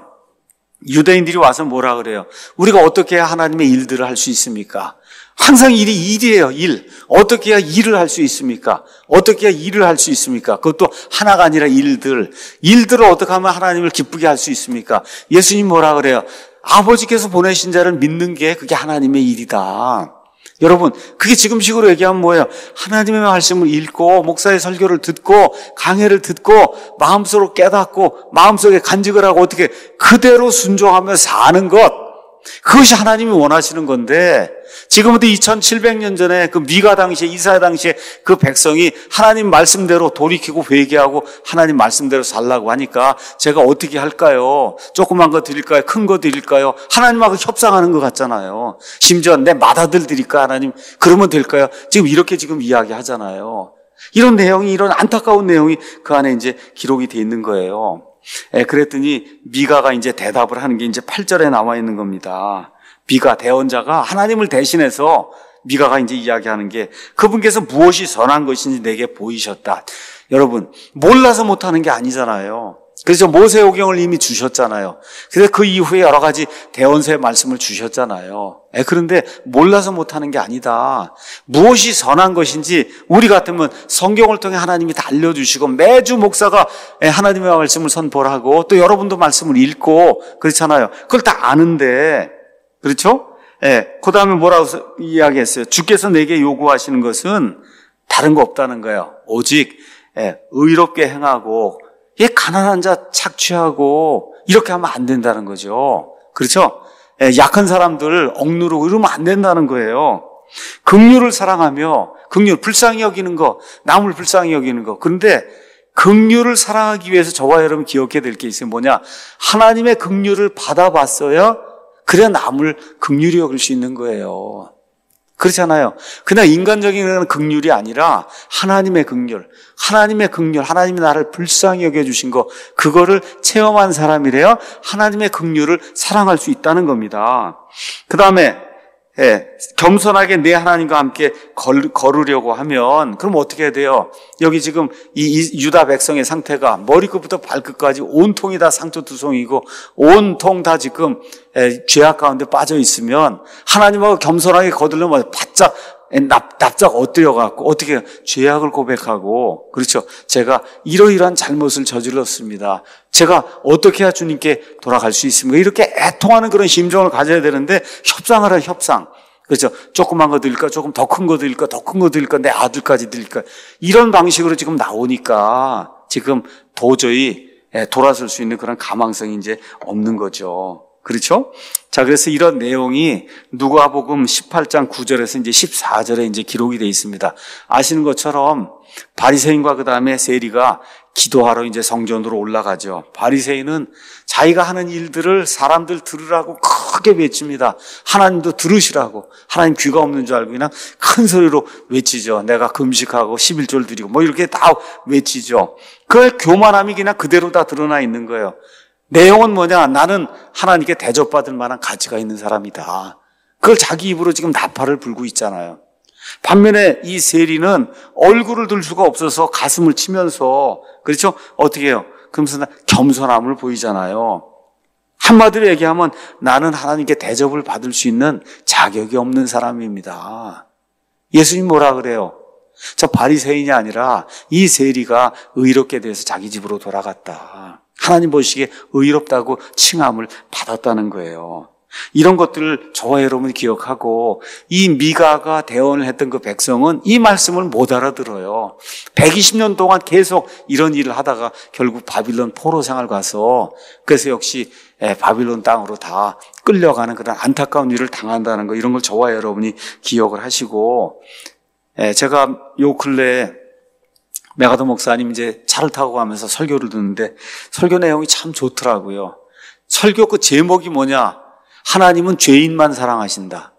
유대인들이 와서 뭐라 그래요? 우리가 어떻게 해야 하나님의 일들을 할 수 있습니까? 항상 일이 일이에요. 일. 어떻게 해야 일을 할 수 있습니까? 어떻게 해야 일을 할 수 있습니까? 그것도 하나가 아니라 일들. 일들을 어떻게 하면 하나님을 기쁘게 할 수 있습니까? 예수님 뭐라 그래요? 아버지께서 보내신 자를 믿는 게 그게 하나님의 일이다. 여러분, 그게 지금식으로 얘기하면 뭐예요? 하나님의 말씀을 읽고 목사의 설교를 듣고 강해를 듣고 마음속으로 깨닫고 마음속에 간직을 하고 어떻게 그대로 순종하며 사는 것, 그것이 하나님이 원하시는 건데 지금부터 이천칠백 년 전에 그 미가 당시에 이사야 당시에 그 백성이 하나님 말씀대로 돌이키고 회개하고 하나님 말씀대로 살라고 하니까 제가 어떻게 할까요? 조그만 거 드릴까요? 큰 거 드릴까요? 하나님하고 협상하는 것 같잖아요. 심지어 내 맏아들 드릴까 하나님? 그러면 될까요? 지금 이렇게 지금 이야기하잖아요. 이런 내용이 이런 안타까운 내용이 그 안에 이제 기록이 돼 있는 거예요. 예, 그랬더니 미가가 이제 대답을 하는 게 이제 팔 절에 나와 있는 겁니다. 미가 대언자가 하나님을 대신해서 미가가 이제 이야기하는 게 그분께서 무엇이 선한 것인지 내게 보이셨다. 여러분, 몰라서 못하는 게 아니잖아요. 그래서 모세오경을 이미 주셨잖아요. 그래서 그 이후에 여러 가지 대언서의 말씀을 주셨잖아요. 예, 그런데 몰라서 못하는 게 아니다. 무엇이 선한 것인지 우리 같으면 성경을 통해 하나님이 다 알려주시고 매주 목사가 하나님의 말씀을 선포를 하고 또 여러분도 말씀을 읽고 그렇잖아요. 그걸 다 아는데 그렇죠? 예, 그 다음에 뭐라고 이야기했어요? 주께서 내게 요구하시는 것은 다른 거 없다는 거예요. 오직 예, 의롭게 행하고 이 가난한 자 착취하고 이렇게 하면 안 된다는 거죠. 그렇죠? 예, 약한 사람들 억누르고 이러면 안 된다는 거예요. 긍휼을 사랑하며 긍휼, 불쌍히 여기는 거, 남을 불쌍히 여기는 거. 그런데 긍휼을 사랑하기 위해서 저와 여러분 기억해야 될 게 있어요. 뭐냐? 하나님의 긍휼을 받아봤어야 그래야 남을 긍휼히 여길 수 있는 거예요. 그렇잖아요. 그냥 인간적인 긍휼이 아니라 하나님의 긍휼, 하나님의 긍휼, 하나님이 나를 불쌍히 여겨주신 거, 그거를 체험한 사람이래요. 하나님의 긍휼을 사랑할 수 있다는 겁니다. 그 다음에 예, 겸손하게 내 하나님과 함께 걸, 걸으려고 하면 그럼 어떻게 해야 돼요? 여기 지금 이, 이 유다 백성의 상태가 머리끝부터 발끝까지 온통이 다 상처투성이고 온통 다 지금 예, 죄악 가운데 빠져 있으면 하나님하고 겸손하게 거들려면 바짝 납, 납작 엎드려갖고 어떻게 해요? 죄악을 고백하고 그렇죠. 제가 이러이러한 잘못을 저질렀습니다. 제가 어떻게 해야 주님께 돌아갈 수 있습니까? 이렇게 애통하는 그런 심정을 가져야 되는데 협상을 해요. 협상. 그렇죠. 조그만 거 드릴까? 조금 더 큰 거 드릴까? 더 큰 거 드릴까? 내 아들까지 드릴까? 이런 방식으로 지금 나오니까 지금 도저히 돌아설 수 있는 그런 가망성이 이제 없는 거죠. 그렇죠? 자, 그래서 이런 내용이 누가복음 십팔 장 구 절에서 이제 십사 절에 이제 기록이 되어 있습니다. 아시는 것처럼 바리새인과 그 다음에 세리가 기도하러 이제 성전으로 올라가죠. 바리새인은 자기가 하는 일들을 사람들 들으라고 크게 외칩니다. 하나님도 들으시라고. 하나님 귀가 없는 줄 알고 그냥 큰 소리로 외치죠. 내가 금식하고 십일조를 드리고 뭐 이렇게 다 외치죠. 그 교만함이 그냥 그대로 다 드러나 있는 거예요. 내용은 뭐냐? 나는 하나님께 대접받을 만한 가치가 있는 사람이다. 그걸 자기 입으로 지금 나팔을 불고 있잖아요. 반면에 이 세리는 얼굴을 들 수가 없어서 가슴을 치면서 그렇죠? 어떻게 해요? 그러면서 겸손함을 보이잖아요. 한마디로 얘기하면 나는 하나님께 대접을 받을 수 있는 자격이 없는 사람입니다. 예수님 뭐라 그래요? 저 바리새인이 아니라 이 세리가 의롭게 돼서 자기 집으로 돌아갔다. 하나님 보시기에 의롭다고 칭함을 받았다는 거예요. 이런 것들을 저와 여러분이 기억하고 이 미가가 대언을 했던 그 백성은 이 말씀을 못 알아들어요. 백이십 년 동안 계속 이런 일을 하다가 결국 바빌론 포로 생활 가서 그래서 역시 바빌론 땅으로 다 끌려가는 그런 안타까운 일을 당한다는 거, 이런 걸 저와 여러분이 기억을 하시고, 제가 요 근래에 메가더 목사님 이제 차를 타고 가면서 설교를 듣는데 설교 내용이 참 좋더라고요. 설교 그 제목이 뭐냐? 하나님은 죄인만 사랑하신다.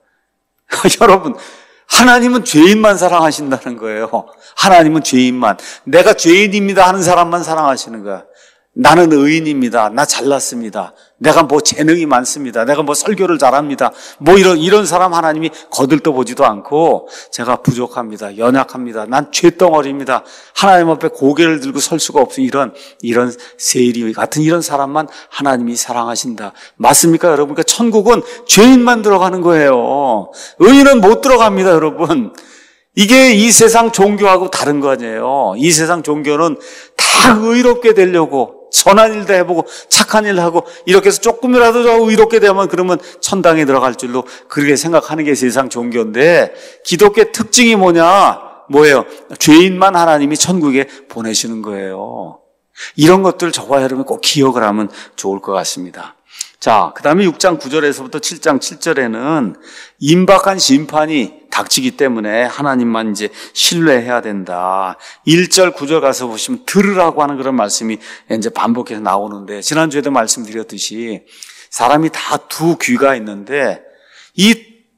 여러분, 하나님은 죄인만 사랑하신다는 거예요. 하나님은 죄인만. 내가 죄인입니다 하는 사람만 사랑하시는 거야. 나는 의인입니다. 나 잘났습니다. 내가 뭐 재능이 많습니다. 내가 뭐 설교를 잘합니다. 뭐 이런, 이런 사람 하나님이 거들떠 보지도 않고 제가 부족합니다. 연약합니다. 난 죄덩어리입니다. 하나님 앞에 고개를 들고 설 수가 없어. 이런, 이런 세리 같은 이런 사람만 하나님이 사랑하신다. 맞습니까, 여러분? 그러니까 천국은 죄인만 들어가는 거예요. 의인은 못 들어갑니다, 여러분. 이게 이 세상 종교하고 다른 거 아니에요. 이 세상 종교는 다 의롭게 되려고 선한 일도 해보고 착한 일 하고 이렇게 해서 조금이라도 더 의롭게 되면 그러면 천당에 들어갈 줄로 그렇게 생각하는 게 세상 종교인데 기독교의 특징이 뭐냐? 뭐예요? 죄인만 하나님이 천국에 보내시는 거예요. 이런 것들 저와 여러분이 꼭 기억을 하면 좋을 것 같습니다. 자, 그 다음에 육 장 구 절에서부터 칠 장 칠 절에는 임박한 심판이 닥치기 때문에 하나님만 이제 신뢰해야 된다. 일 절, 구 절 가서 보시면 들으라고 하는 그런 말씀이 이제 반복해서 나오는데 지난주에도 말씀드렸듯이 사람이 다 두 귀가 있는데 이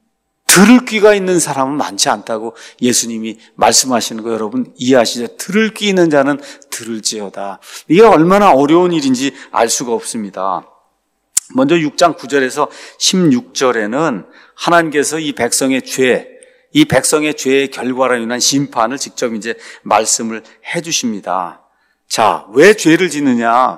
들을 귀가 있는 사람은 많지 않다고 예수님이 말씀하시는 거 여러분 이해하시죠? 들을 귀 있는 자는 들을지어다. 이게 얼마나 어려운 일인지 알 수가 없습니다. 먼저 육 장 구 절에서 십육 절에는 하나님께서 이 백성의 죄, 이 백성의 죄의 결과로 인한 심판을 직접 이제 말씀을 해 주십니다. 자, 왜 죄를 짓느냐?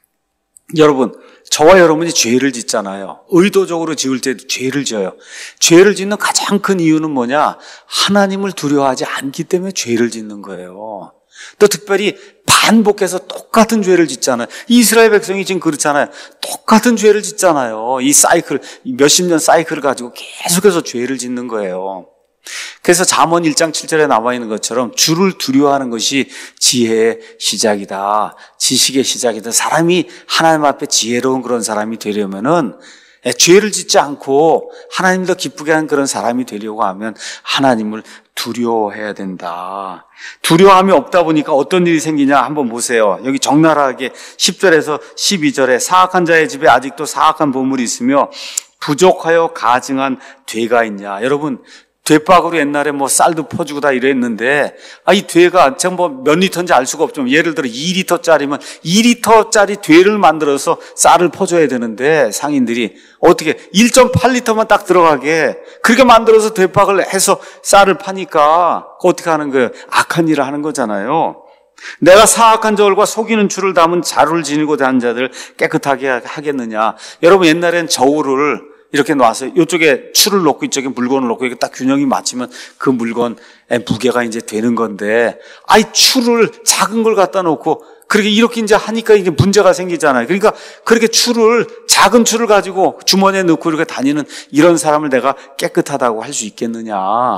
여러분, 저와 여러분이 죄를 짓잖아요. 의도적으로 지을 때도 죄를 지어요. 죄를 짓는 가장 큰 이유는 뭐냐? 하나님을 두려워하지 않기 때문에 죄를 짓는 거예요. 또 특별히 반복해서 똑같은 죄를 짓잖아요. 이스라엘 백성이 지금 그렇잖아요. 똑같은 죄를 짓잖아요. 이 사이클, 몇십 년 사이클을 가지고 계속해서 죄를 짓는 거예요. 그래서 잠언 일 장 칠 절에 나와 있는 것처럼 주를 두려워하는 것이 지혜의 시작이다. 지식의 시작이다. 사람이 하나님 앞에 지혜로운 그런 사람이 되려면은 죄를 짓지 않고 하나님을 더 기쁘게 하는 그런 사람이 되려고 하면 하나님을 두려워해야 된다. 두려움이 없다 보니까 어떤 일이 생기냐 한번 보세요. 여기 적나라하게 십 절에서 십이 절에 사악한 자의 집에 아직도 사악한 보물이 있으며 부족하여 가증한 되가 있냐. 여러분, 되박으로 옛날에 뭐 쌀도 퍼주고 다 이랬는데, 아, 이 되가 제가 뭐 몇 리터인지 알 수가 없지만, 예를 들어 이 리터짜리면 이 리터짜리 되를 만들어서 쌀을 퍼줘야 되는데, 상인들이 어떻게 일 점 팔 리터만 딱 들어가게 그렇게 만들어서 되박을 해서 쌀을 파니까, 어떻게 하는 거예요? 악한 일을 하는 거잖아요. 내가 사악한 저울과 속이는 추를 담은 자루를 지니고 다니는 자들 깨끗하게 하겠느냐. 여러분, 옛날엔 저울을 이렇게 놔서 이쪽에 추를 놓고 이쪽에 물건을 놓고 이렇게 딱 균형이 맞추면 그 물건의 무게가 이제 되는 건데, 아이 추를 작은 걸 갖다 놓고 그렇게 이렇게 이제 하니까 이게 문제가 생기잖아요. 그러니까 그렇게 추를, 작은 추를 가지고 주머니에 넣고 이렇게 다니는 이런 사람을 내가 깨끗하다고 할 수 있겠느냐.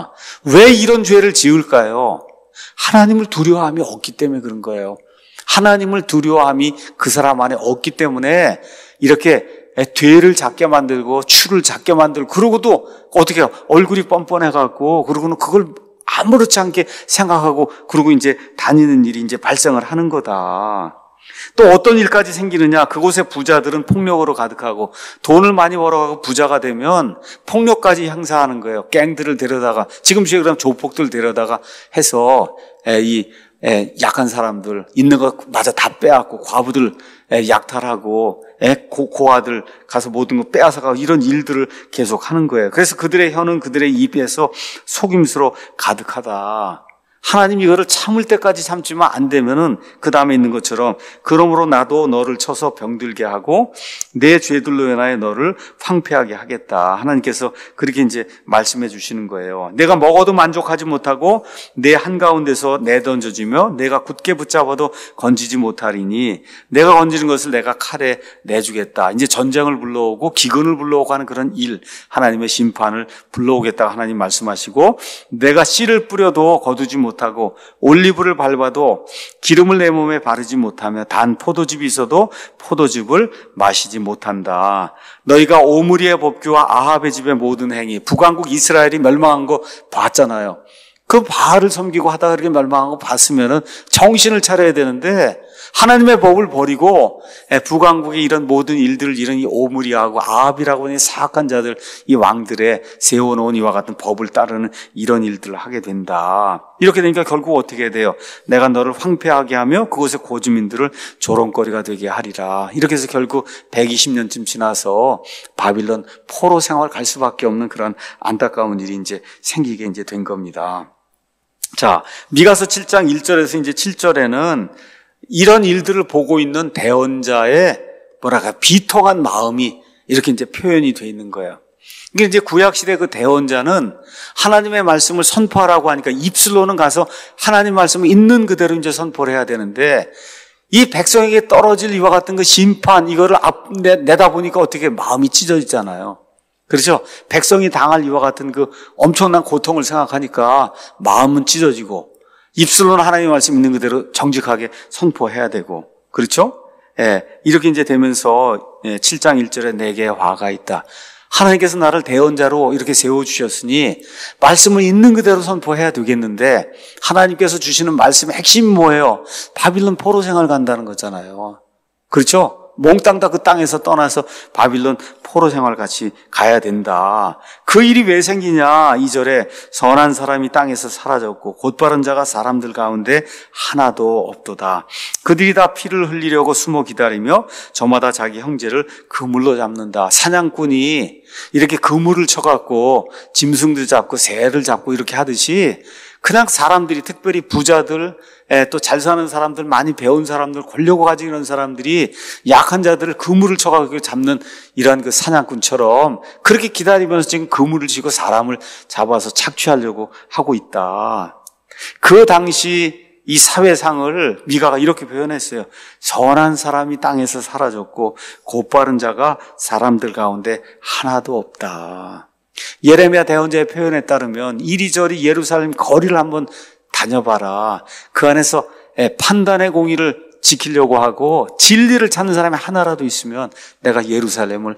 왜 이런 죄를 지을까요? 하나님을 두려워함이 없기 때문에 그런 거예요. 하나님을 두려워함이 그 사람 안에 없기 때문에 이렇게 되를 작게 만들고 추를 작게 만들고, 그러고도 어떻게 해요? 얼굴이 뻔뻔해갖고, 그러고는 그걸 아무렇지 않게 생각하고, 그러고 이제 다니는 일이 이제 발생을 하는 거다. 또 어떤 일까지 생기느냐? 그곳의 부자들은 폭력으로 가득하고, 돈을 많이 벌어가고 부자가 되면 폭력까지 행사하는 거예요. 갱들을 데려다가, 지금식으로 하면 조폭들 데려다가 해서, 이, 약한 사람들, 있는 거 마저 다 빼앗고, 과부들 약탈하고, 고, 고아들 가서 모든 거 빼앗아가고 이런 일들을 계속 하는 거예요. 그래서 그들의 혀는 그들의 입에서 속임수로 가득하다. 하나님 이거를 참을 때까지 참지만 안 되면은 그 다음에 있는 것처럼 그러므로 나도 너를 쳐서 병들게 하고 내 죄들로 인하여 너를 황폐하게 하겠다. 하나님께서 그렇게 이제 말씀해 주시는 거예요. 내가 먹어도 만족하지 못하고 내 한가운데서 내던져지며 내가 굳게 붙잡아도 건지지 못하리니 내가 건지는 것을 내가 칼에 내주겠다. 이제 전쟁을 불러오고 기근을 불러오고 하는 그런 일, 하나님의 심판을 불러오겠다고 하나님 말씀하시고, 내가 씨를 뿌려도 거두지 못하고 못하고 올리브를 밟아도 기름을 내 몸에 바르지 못하며 단 포도즙이 있어도 포도즙을 마시지 못한다. 너희가 오므리의 법규와 아합의 집의 모든 행위, 북왕국 이스라엘이 멸망한 거 봤잖아요. 그 바알을 섬기고 하다가 이렇게 멸망하고 봤으면은 정신을 차려야 되는데 하나님의 법을 버리고 북왕국의 이런 모든 일들을 이런 이 오므리하고 아합이라고 하는 사악한 자들, 이 왕들의 세워놓은 이와 같은 법을 따르는 이런 일들을 하게 된다. 이렇게 되니까 결국 어떻게 돼요? 내가 너를 황폐하게 하며 그곳의 고주민들을 조롱거리가 되게 하리라. 이렇게 해서 결국 백이십 년쯤 지나서 바빌론 포로 생활 갈 수밖에 없는 그런 안타까운 일이 이제 생기게 이제 된 겁니다. 자, 미가서 칠 장 일 절에서 이제 칠 절에는 이런 일들을 보고 있는 대언자의 뭐랄까 비통한 마음이 이렇게 이제 표현이 돼 있는 거예요. 이게 이제 구약시대 그 대언자는 하나님의 말씀을 선포하라고 하니까 입술로는 가서 하나님 말씀을 있는 그대로 이제 선포를 해야 되는데 이 백성에게 떨어질 이와 같은 그 심판 이거를 앞, 내, 내다 보니까 어떻게 마음이 찢어지잖아요. 그렇죠? 백성이 당할 이와 같은 그 엄청난 고통을 생각하니까 마음은 찢어지고 입술로는 하나님의 말씀 있는 그대로 정직하게 선포해야 되고, 그렇죠? 예, 이렇게 이제 되면서 예, 칠 장 일 절에 내게 화가 있다. 하나님께서 나를 대언자로 이렇게 세워주셨으니 말씀을 있는 그대로 선포해야 되겠는데 하나님께서 주시는 말씀의 핵심이 뭐예요? 바빌론 포로 생활 간다는 거잖아요. 그렇죠? 몽땅 다 그 땅에서 떠나서 바빌론 포로 생활 같이 가야 된다. 그 일이 왜 생기냐? 이 절에 선한 사람이 땅에서 사라졌고 곧바른 자가 사람들 가운데 하나도 없도다. 그들이 다 피를 흘리려고 숨어 기다리며 저마다 자기 형제를 그물로 잡는다. 사냥꾼이 이렇게 그물을 쳐갖고 짐승들 잡고 새를 잡고 이렇게 하듯이 그냥 사람들이 특별히 부자들, 또 잘 사는 사람들, 많이 배운 사람들, 권력을 가지고 있는 사람들이 약한 자들을 그물을 쳐가지고 잡는 이러한 그 사냥꾼처럼 그렇게 기다리면서 지금 그물을 치고 사람을 잡아서 착취하려고 하고 있다. 그 당시 이 사회상을 미가가 이렇게 표현했어요. 선한 사람이 땅에서 사라졌고 곧바른 자가 사람들 가운데 하나도 없다. 예레미야 대언자의 표현에 따르면 이리저리 예루살렘 거리를 한번 다녀봐라. 그 안에서 판단의 공의를 지키려고 하고 진리를 찾는 사람이 하나라도 있으면 내가 예루살렘을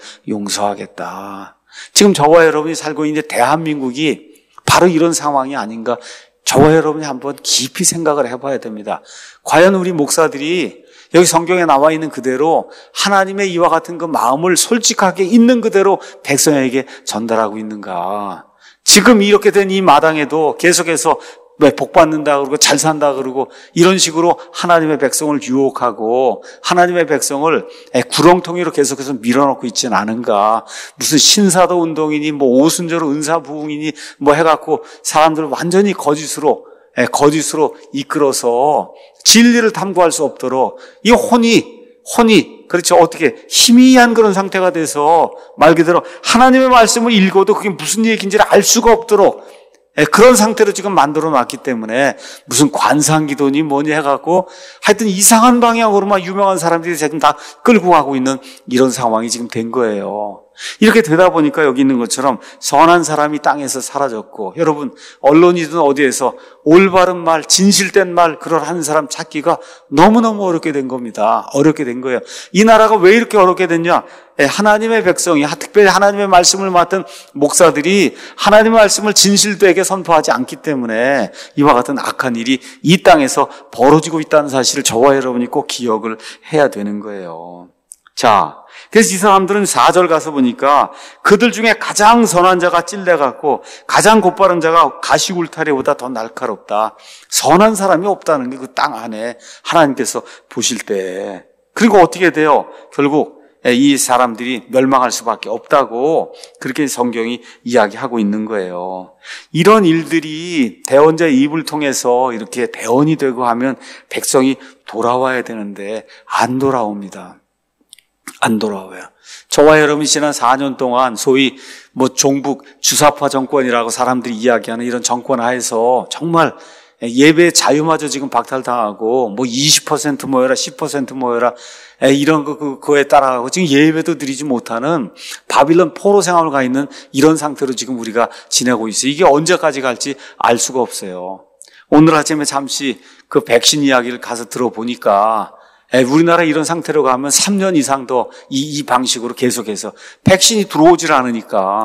용서하겠다. 지금 저와 여러분이 살고 있는 대한민국이 바로 이런 상황이 아닌가, 저와 여러분이 한번 깊이 생각을 해봐야 됩니다. 과연 우리 목사들이 여기 성경에 나와 있는 그대로 하나님의 이와 같은 그 마음을 솔직하게 있는 그대로 백성에게 전달하고 있는가? 지금 이렇게 된 이 마당에도 계속해서 왜 복 받는다 그러고 잘 산다 그러고 이런 식으로 하나님의 백성을 유혹하고 하나님의 백성을 구렁텅이로 계속해서 밀어넣고 있지는 않은가? 무슨 신사도 운동이니 뭐 오순절로 은사부흥이니 뭐 해갖고 사람들을 완전히 거짓으로 거짓으로 이끌어서 진리를 탐구할 수 없도록 이 혼이 혼이 그렇죠. 어떻게 희미한 그런 상태가 돼서 말 그대로 하나님의 말씀을 읽어도 그게 무슨 얘기인지를 알 수가 없도록 그런 상태로 지금 만들어 놨기 때문에 무슨 관상기도니 뭐니 해갖고 하여튼 이상한 방향으로만 유명한 사람들이 지금 다 끌고 가고 있는 이런 상황이 지금 된 거예요. 이렇게 되다 보니까 여기 있는 것처럼 선한 사람이 땅에서 사라졌고, 여러분 언론이든 어디에서 올바른 말, 진실된 말 그런 하는 사람 찾기가 너무너무 어렵게 된 겁니다. 어렵게 된 거예요. 이 나라가 왜 이렇게 어렵게 됐냐? 하나님의 백성이, 특별히 하나님의 말씀을 맡은 목사들이 하나님의 말씀을 진실되게 선포하지 않기 때문에 이와 같은 악한 일이 이 땅에서 벌어지고 있다는 사실을 저와 여러분이 꼭 기억을 해야 되는 거예요. 자, 그래서 이 사람들은 사 절 가서 보니까 그들 중에 가장 선한 자가 찔려갖고 가장 곧바른 자가 가시 울타리보다 더 날카롭다. 선한 사람이 없다는 게 그 땅 안에 하나님께서 보실 때. 그리고 어떻게 돼요? 결국 이 사람들이 멸망할 수밖에 없다고 그렇게 성경이 이야기하고 있는 거예요. 이런 일들이 대언자의 입을 통해서 이렇게 대언이 되고 하면 백성이 돌아와야 되는데 안 돌아옵니다. 안 돌아와요. 저와 여러분이 지난 사 년 동안 소위 뭐 종북 주사파 정권이라고 사람들이 이야기하는 이런 정권 하에서 정말 예배 자유마저 지금 박탈당하고 뭐 이십 퍼센트 모여라 십 퍼센트 모여라 이런 거 그거에 따라가고 지금 예배도 드리지 못하는 바빌론 포로 생활을 가 있는 이런 상태로 지금 우리가 지내고 있어요. 이게 언제까지 갈지 알 수가 없어요. 오늘 아침에 잠시 그 백신 이야기를 가서 들어보니까 우리나라 이런 상태로 가면 삼 년 이상 더 이, 이 방식으로 계속해서 백신이 들어오질 않으니까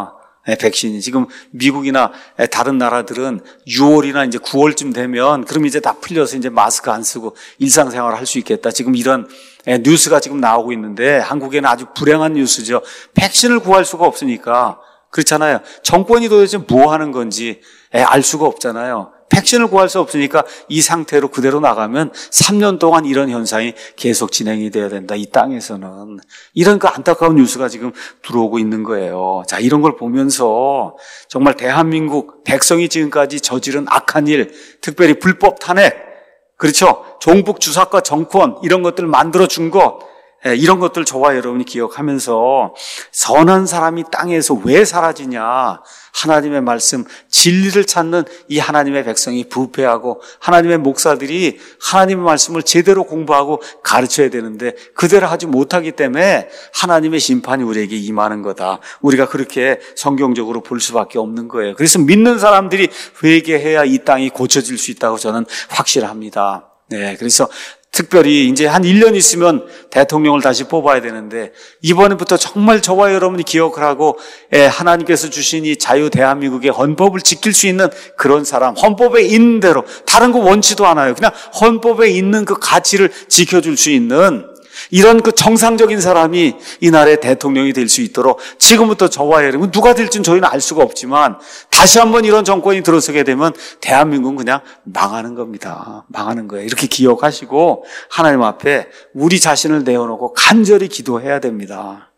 백신이. 지금 미국이나 다른 나라들은 유월이나 이제 구월쯤 되면 그럼 이제 다 풀려서 이제 마스크 안 쓰고 일상생활을 할 수 있겠다. 지금 이런 뉴스가 지금 나오고 있는데 한국에는 아주 불행한 뉴스죠. 백신을 구할 수가 없으니까. 그렇잖아요. 정권이 도대체 뭐 하는 건지 알 수가 없잖아요. 백신을 구할 수 없으니까 이 상태로 그대로 나가면 삼 년 동안 이런 현상이 계속 진행이 돼야 된다. 이 땅에서는. 이런 그 안타까운 뉴스가 지금 들어오고 있는 거예요. 자, 이런 걸 보면서 정말 대한민국 백성이 지금까지 저지른 악한 일, 특별히 불법 탄핵, 그렇죠? 종북 주사과 정권 이런 것들을 만들어준 것, 이런 것들 저와 여러분이 기억하면서 선한 사람이 땅에서 왜 사라지냐. 하나님의 말씀, 진리를 찾는 이 하나님의 백성이 부패하고 하나님의 목사들이 하나님의 말씀을 제대로 공부하고 가르쳐야 되는데 그대로 하지 못하기 때문에 하나님의 심판이 우리에게 임하는 거다. 우리가 그렇게 성경적으로 볼 수밖에 없는 거예요. 그래서 믿는 사람들이 회개해야 이 땅이 고쳐질 수 있다고 저는 확실합니다. 네, 그래서 특별히 이제 한 일 년 있으면 대통령을 다시 뽑아야 되는데 이번에부터 정말 저와 여러분이 기억을 하고 하나님께서 주신 이 자유 대한민국의 헌법을 지킬 수 있는 그런 사람, 헌법에 있는 대로 다른 거 원치도 않아요. 그냥 헌법에 있는 그 가치를 지켜줄 수 있는 이런 그 정상적인 사람이 이 나라의 대통령이 될 수 있도록 지금부터 저와 여러분 누가 될지는 저희는 알 수가 없지만 다시 한번 이런 정권이 들어서게 되면 대한민국은 그냥 망하는 겁니다. 망하는 거예요. 이렇게 기억하시고 하나님 앞에 우리 자신을 내어놓고 간절히 기도해야 됩니다.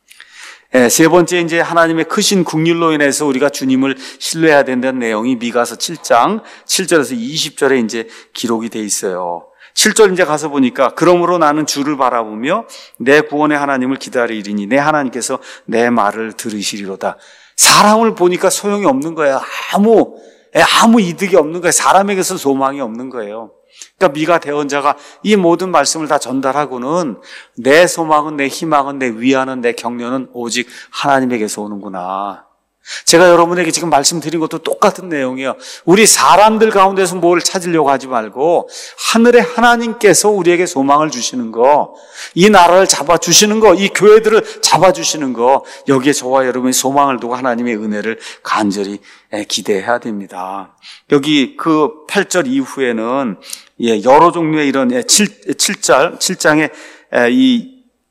네, 세 번째 이제 하나님의 크신 긍휼로 인해서 우리가 주님을 신뢰해야 된다는 내용이 미가서 칠 장 칠 절에서 이십 절에 이제 기록이 돼 있어요. 칠 절 이제 가서 보니까 그러므로 나는 주를 바라보며 내 구원의 하나님을 기다리리니 내 하나님께서 내 말을 들으시리로다. 사람을 보니까 소용이 없는 거예요. 아무 아무 이득이 없는 거예요. 사람에게서 소망이 없는 거예요. 그러니까 미가 대언자가 이 모든 말씀을 다 전달하고는 내 소망은, 내 희망은, 내 위안은, 내 격려는 오직 하나님에게서 오는구나. 제가 여러분에게 지금 말씀드린 것도 똑같은 내용이에요. 우리 사람들 가운데서 뭘 찾으려고 하지 말고 하늘의 하나님께서 우리에게 소망을 주시는 거, 이 나라를 잡아주시는 거, 이 교회들을 잡아주시는 거, 여기에 저와 여러분이 소망을 두고 하나님의 은혜를 간절히 기대해야 됩니다. 여기 그 팔 절 이후에는 여러 종류의 이런 칠 절, 칠 장의 이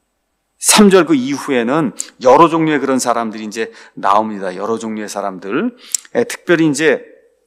삼 절 그 이후에는 여러 종류의 그런 사람들이 이제 나옵니다. 여러 종류의 사람들. 에, 특별히 이제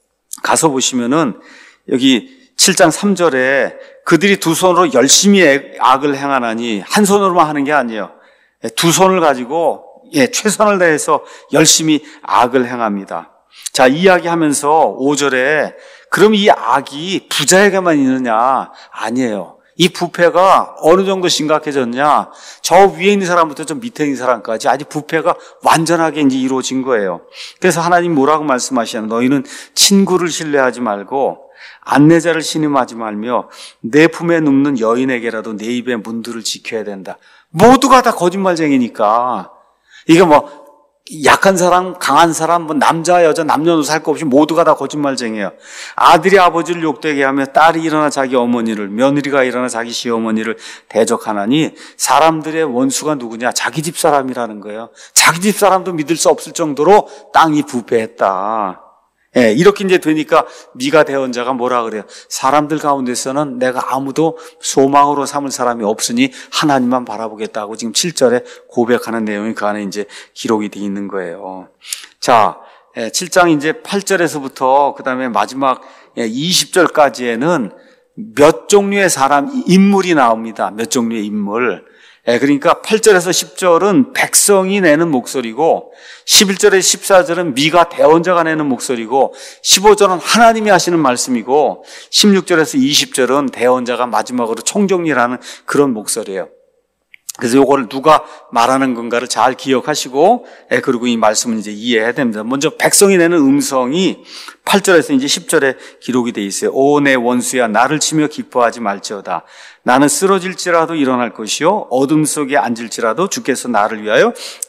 가서 보시면은 여기 칠 장 삼 절에 그들이 두 손으로 열심히 악을 행하나니 한 손으로만 하는 게 아니에요. 에, 두 손을 가지고 예, 최선을 다해서 열심히 악을 행합니다. 자, 이야기하면서 오 절에 그럼 이 악이 부자에게만 있느냐? 아니에요. 이 부패가 어느 정도 심각해졌냐? 저 위에 있는 사람부터 저 밑에 있는 사람까지 아직 부패가 완전하게 이제 이루어진 거예요. 그래서 하나님 뭐라고 말씀하시냐? 너희는 친구를 신뢰하지 말고 안내자를 신임하지 말며 내 품에 눕는 여인에게라도 내 입의 문들을 지켜야 된다. 모두가 다 거짓말쟁이니까. 이게 뭐 약한 사람, 강한 사람, 뭐 남자, 여자, 남녀노소 할 거 없이 모두가 다 거짓말쟁이에요. 아들이 아버지를 욕되게 하며 딸이 일어나 자기 어머니를, 며느리가 일어나 자기 시어머니를 대적하나니 사람들의 원수가 누구냐? 자기 집 사람이라는 거예요. 자기 집 사람도 믿을 수 없을 정도로 땅이 부패했다. 예, 이렇게 이제 되니까 미가 대언자가 뭐라 그래요? 사람들 가운데서는 내가 아무도 소망으로 삼을 사람이 없으니 하나님만 바라보겠다고 지금 칠 절에 고백하는 내용이 그 안에 이제 기록이 되어 있는 거예요. 자, 칠 장 이제 팔 절에서부터 그 다음에 마지막 이십 절까지에는 몇 종류의 사람, 인물이 나옵니다. 몇 종류의 인물. 그러니까 팔 절에서 십 절은 백성이 내는 목소리고 십일 절에서 십사 절은 미가 대언자가 내는 목소리고 십오 절은 하나님이 하시는 말씀이고 십육 절에서 이십 절은 대언자가 마지막으로 총정리를 하는 그런 목소리예요. 그래서 요거를 누가 말하는 건가를 잘 기억하시고, 예, 그리고 이 말씀은 이제 이해해야 됩니다. 먼저 백성이 내는 음성이 팔 절에서 이제 십 절에 기록이 돼 있어요. 오, 내 원수야, 나를 치며 기뻐하지 말지어다. 나는 쓰러질지라도 일어날 것이요, 어둠 속에 앉을지라도 주께서 나를 위하여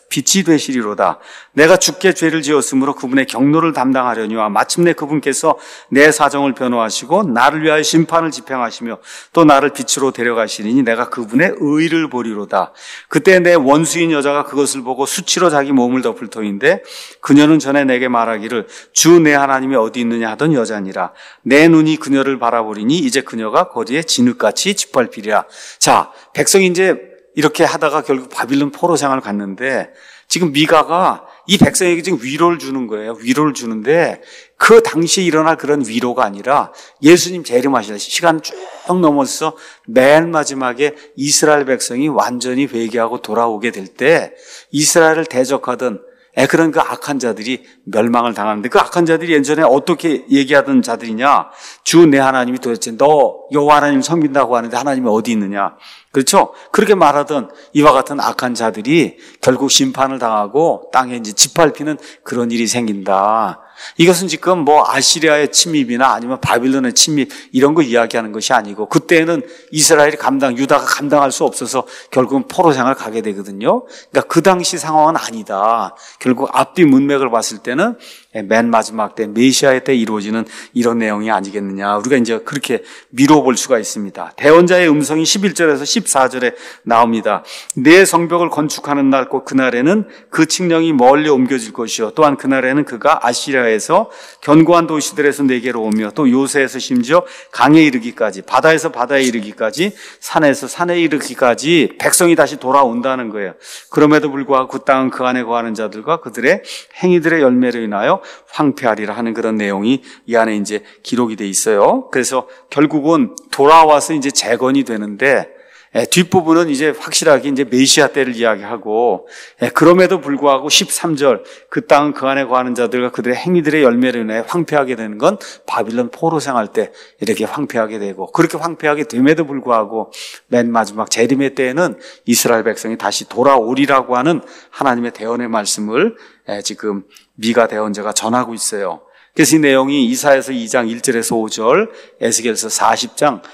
빛이 되시리로다. 내가 주께 죄를 지었으므로 그분의 경노를 담당하려니와 마침내 그분께서 내 사정을 변호하시고 나를 위하여 심판을 집행하시며 또 나를 빛으로 데려가시리니 내가 그분의 의를 보리로다. 그때 내 원수인 여자가 그것을 보고 수치로 자기 몸을 덮을 터인데 그녀는 전에 내게 말하기를 주 내 하나님이 어디 있느냐 하던 여자니라. 내 눈이 그녀를 바라보리니 이제 그녀가 거리에 진흙같이 짓밟히리라. 자, 백성이 이제 이렇게 하다가 결국 바빌론 포로 생활을 갔는데 지금 미가가 이 백성에게 지금 위로를 주는 거예요. 위로를 주는데 그 당시에 일어날 그런 위로가 아니라 예수님 재림하시다 시간 쭉 넘어서 맨 마지막에 이스라엘 백성이 완전히 회개하고 돌아오게 될 때 이스라엘을 대적하던 에, 그런 그 악한 자들이 멸망을 당하는데 그 악한 자들이 예전에 어떻게 얘기하던 자들이냐? 주 내 하나님이 도대체 너 여호와 하나님 섬긴다고 하는데 하나님이 어디 있느냐? 그렇죠? 그렇게 말하던 이와 같은 악한 자들이 결국 심판을 당하고 땅에 이제 짓밟히는 그런 일이 생긴다. 이것은 지금 뭐 아시리아의 침입이나 아니면 바빌론의 침입 이런 거 이야기하는 것이 아니고 그때는 이스라엘이 감당, 유다가 감당할 수 없어서 결국은 포로 생활을 가게 되거든요. 그러니까 그 당시 상황은 아니다. 결국 앞뒤 문맥을 봤을 때는 맨 마지막 때 메시아의 때 이루어지는 이런 내용이 아니겠느냐. 우리가 이제 그렇게 미뤄볼 수가 있습니다. 대언자의 음성이 십일 절에서 십사 절에 나옵니다. 내 성벽을 건축하는 날 곧 그날에는 그 칙령이 멀리 옮겨질 것이요 또한 그날에는 그가 아시리아에서 견고한 도시들에서 내게로 오며 또 요새에서 심지어 강에 이르기까지 바다에서 바다에 이르기까지 산에서 산에 이르기까지 백성이 다시 돌아온다는 거예요. 그럼에도 불구하고 그 땅은 그 안에 거하는 자들과 그들의 행위들의 열매로 인하여 황폐하리라 하는 그런 내용이 이 안에 이제 기록이 돼 있어요. 그래서 결국은 돌아와서 이제 재건이 되는데 예, 뒷부분은 이제 확실하게 이제 메시아 때를 이야기하고, 예, 그럼에도 불구하고 십삼 절, 그 땅은 그 안에 거하는 자들과 그들의 행위들의 열매로 인해 황폐하게 되는 건 바빌론 포로 생활 때 이렇게 황폐하게 되고, 그렇게 황폐하게 됨에도 불구하고 맨 마지막 재림의 때에는 이스라엘 백성이 다시 돌아오리라고 하는 하나님의 대언의 말씀을 예, 지금 미가 대언자가 전하고 있어요. 그래서 이 내용이 이사야서 이 장 일 절에서 오 절, 에스겔서 사십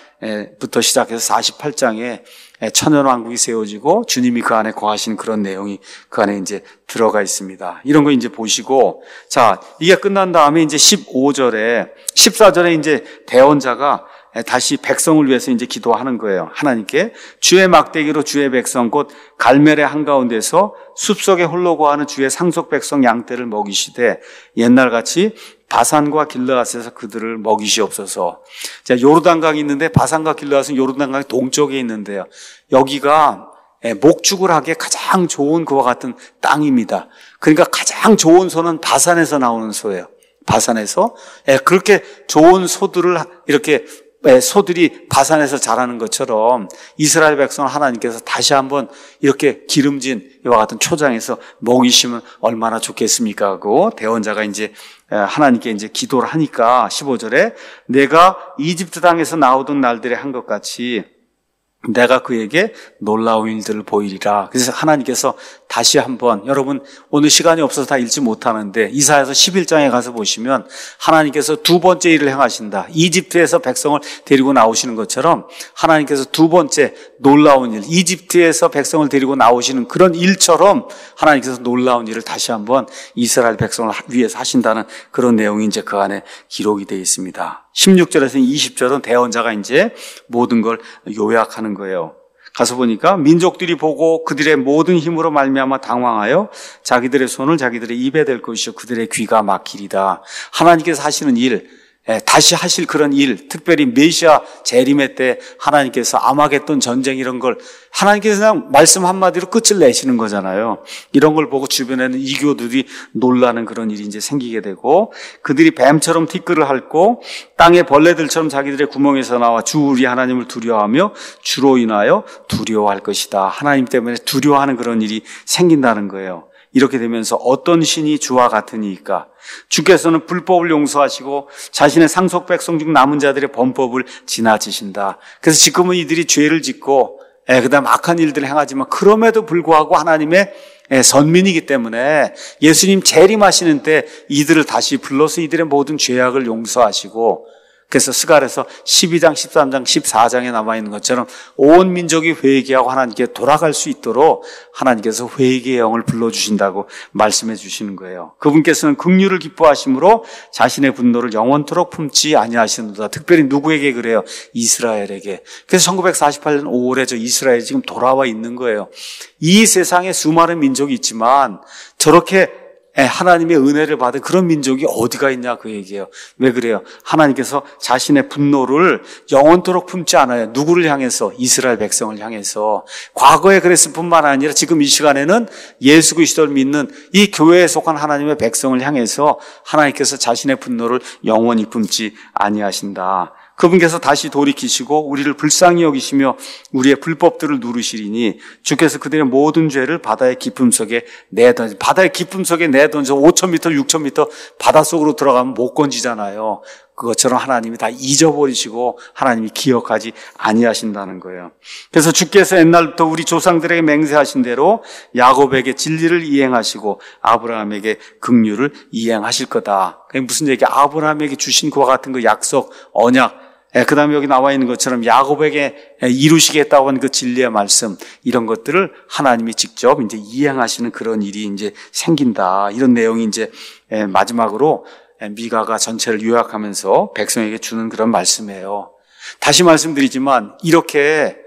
장부터 시작해서 사십팔 장에 천연왕국이 세워지고 주님이 그 안에 거하시는 그런 내용이 그 안에 이제 들어가 있습니다. 이런 거 이제 보시고, 자, 이게 끝난 다음에 이제 십오 절에, 십사 절에 이제 대언자가 다시 백성을 위해서 이제 기도하는 거예요. 하나님께 주의 막대기로 주의 백성 곧 갈멜의 한가운데서 숲속에 홀로 거하는 주의 상속 백성 양떼를 먹이시되 옛날같이 바산과 길르앗에서 그들을 먹이시옵소서. 자, 요르단강이 있는데 바산과 길르앗은 요르단강 동쪽에 있는데요. 여기가 목축을 하기에 가장 좋은 그와 같은 땅입니다. 그러니까 가장 좋은 소는 바산에서 나오는 소예요. 바산에서 그렇게 좋은 소들을 이렇게 소들이 바산에서 자라는 것처럼 이스라엘 백성을 하나님께서 다시 한번 이렇게 기름진 이와 같은 초장에서 먹이시면 얼마나 좋겠습니까 하고 대언자가 이제 하나님께 이제 기도를 하니까 십오 절에 내가 이집트 땅에서 나오던 날들에 한 것 같이 내가 그에게 놀라운 일들을 보이리라. 그래서 하나님께서 다시 한번, 여러분 오늘 시간이 없어서 다 읽지 못하는데 이사야서 십일 장에 가서 보시면 하나님께서 두 번째 일을 행하신다. 이집트에서 백성을 데리고 나오시는 것처럼 하나님께서 두 번째 놀라운 일, 이집트에서 백성을 데리고 나오시는 그런 일처럼 하나님께서 놀라운 일을 다시 한번 이스라엘 백성을 위해서 하신다는 그런 내용이 이제 그 안에 기록이 되어 있습니다. 십육 절에서 이십 절은 대언자가 이제 모든 걸 요약하는 거예요. 가서 보니까 민족들이 보고 그들의 모든 힘으로 말미암아 당황하여 자기들의 손을 자기들의 입에 댈 것이요 그들의 귀가 막히리다. 하나님께서 하시는 일, 다시 하실 그런 일, 특별히 메시아 재림의 때 하나님께서 아마겟돈 전쟁 이런 걸 하나님께서 그냥 말씀 한마디로 끝을 내시는 거잖아요. 이런 걸 보고 주변에는 이교들이 놀라는 그런 일이 이제 생기게 되고 그들이 뱀처럼 티끌을 핥고 땅의 벌레들처럼 자기들의 구멍에서 나와 주 우리 하나님을 두려워하며 주로 인하여 두려워할 것이다. 하나님 때문에 두려워하는 그런 일이 생긴다는 거예요. 이렇게 되면서 어떤 신이 주와 같으니까 주께서는 불법을 용서하시고 자신의 상속 백성 중 남은 자들의 범법을 지나치신다. 그래서 지금은 이들이 죄를 짓고 예, 그다음 악한 일들을 행하지만 그럼에도 불구하고 하나님의 예, 선민이기 때문에 예수님 재림하시는 때 이들을 다시 불러서 이들의 모든 죄악을 용서하시고 그래서 스갈에서 십이 장, 십삼 장, 십사 장에 남아있는 것처럼 온 민족이 회개하고 하나님께 돌아갈 수 있도록 하나님께서 회개의 영을 불러주신다고 말씀해 주시는 거예요. 그분께서는 긍휼을 기뻐하심으로 자신의 분노를 영원토록 품지 아니하시는도다. 특별히 누구에게 그래요? 이스라엘에게. 그래서 천구백사십팔 년 오월에 저 이스라엘이 지금 돌아와 있는 거예요. 이 세상에 수많은 민족이 있지만 저렇게 하나님의 은혜를 받은 그런 민족이 어디가 있냐 그 얘기예요. 왜 그래요? 하나님께서 자신의 분노를 영원토록 품지 않아요. 누구를 향해서? 이스라엘 백성을 향해서. 과거에 그랬을 뿐만 아니라 지금 이 시간에는 예수 그리스도를 믿는 이 교회에 속한 하나님의 백성을 향해서 하나님께서 자신의 분노를 영원히 품지 아니하신다. 그분께서 다시 돌이키시고 우리를 불쌍히 여기시며 우리의 불법들을 누르시리니 주께서 그들의 모든 죄를 바다의 깊음 속에 내던지, 바다의 깊음 속에 내던져 오천 미터, 육천 미터 바닷속으로 들어가면 못 건지잖아요. 그것처럼 하나님이 다 잊어버리시고 하나님이 기억하지 아니하신다는 거예요. 그래서 주께서 옛날부터 우리 조상들에게 맹세하신 대로 야곱에게 진리를 이행하시고 아브라함에게 긍휼을 이행하실 거다. 그게 무슨 얘기야? 아브라함에게 주신 그와 같은 그 약속, 언약, 그 다음에 여기 나와 있는 것처럼 야곱에게 이루시겠다고 하는 그 진리의 말씀, 이런 것들을 하나님이 직접 이제 이행하시는 그런 일이 이제 생긴다. 이런 내용이 이제 마지막으로 미가가 전체를 요약하면서 백성에게 주는 그런 말씀이에요. 다시 말씀드리지만 이렇게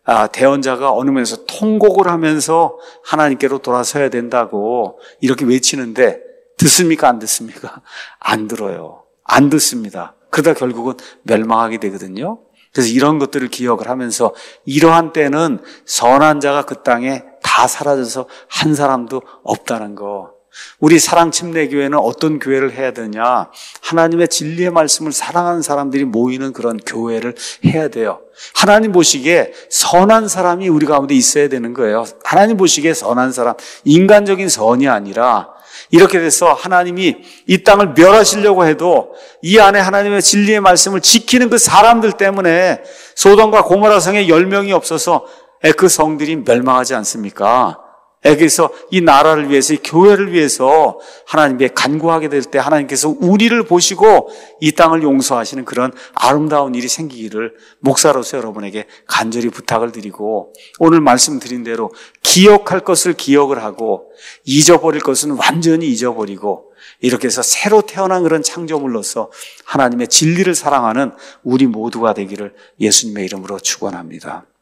대언자가 어느 면에서 통곡을 하면서 하나님께로 돌아서야 된다고 이렇게 외치는데 듣습니까? 안 듣습니까? 안 들어요. 안 듣습니다. 그러다 결국은 멸망하게 되거든요. 그래서 이런 것들을 기억을 하면서 이러한 때는 선한 자가 그 땅에 다 사라져서 한 사람도 없다는 거. 우리 사랑침례교회는 어떤 교회를 해야 되냐? 하나님의 진리의 말씀을 사랑하는 사람들이 모이는 그런 교회를 해야 돼요. 하나님 보시기에 선한 사람이 우리 가운데 있어야 되는 거예요. 하나님 보시기에 선한 사람, 인간적인 선이 아니라 이렇게 돼서 하나님이 이 땅을 멸하시려고 해도 이 안에 하나님의 진리의 말씀을 지키는 그 사람들 때문에 소돔과 고모라 성에 열 명이 없어서 그 성들이 멸망하지 않습니까? 그래서 이 나라를 위해서, 이 교회를 위해서 하나님께 간구하게 될 때 하나님께서 우리를 보시고 이 땅을 용서하시는 그런 아름다운 일이 생기기를 목사로서 여러분에게 간절히 부탁을 드리고, 오늘 말씀드린 대로 기억할 것을 기억을 하고 잊어버릴 것은 완전히 잊어버리고 이렇게 해서 새로 태어난 그런 창조물로서 하나님의 진리를 사랑하는 우리 모두가 되기를 예수님의 이름으로 축원합니다.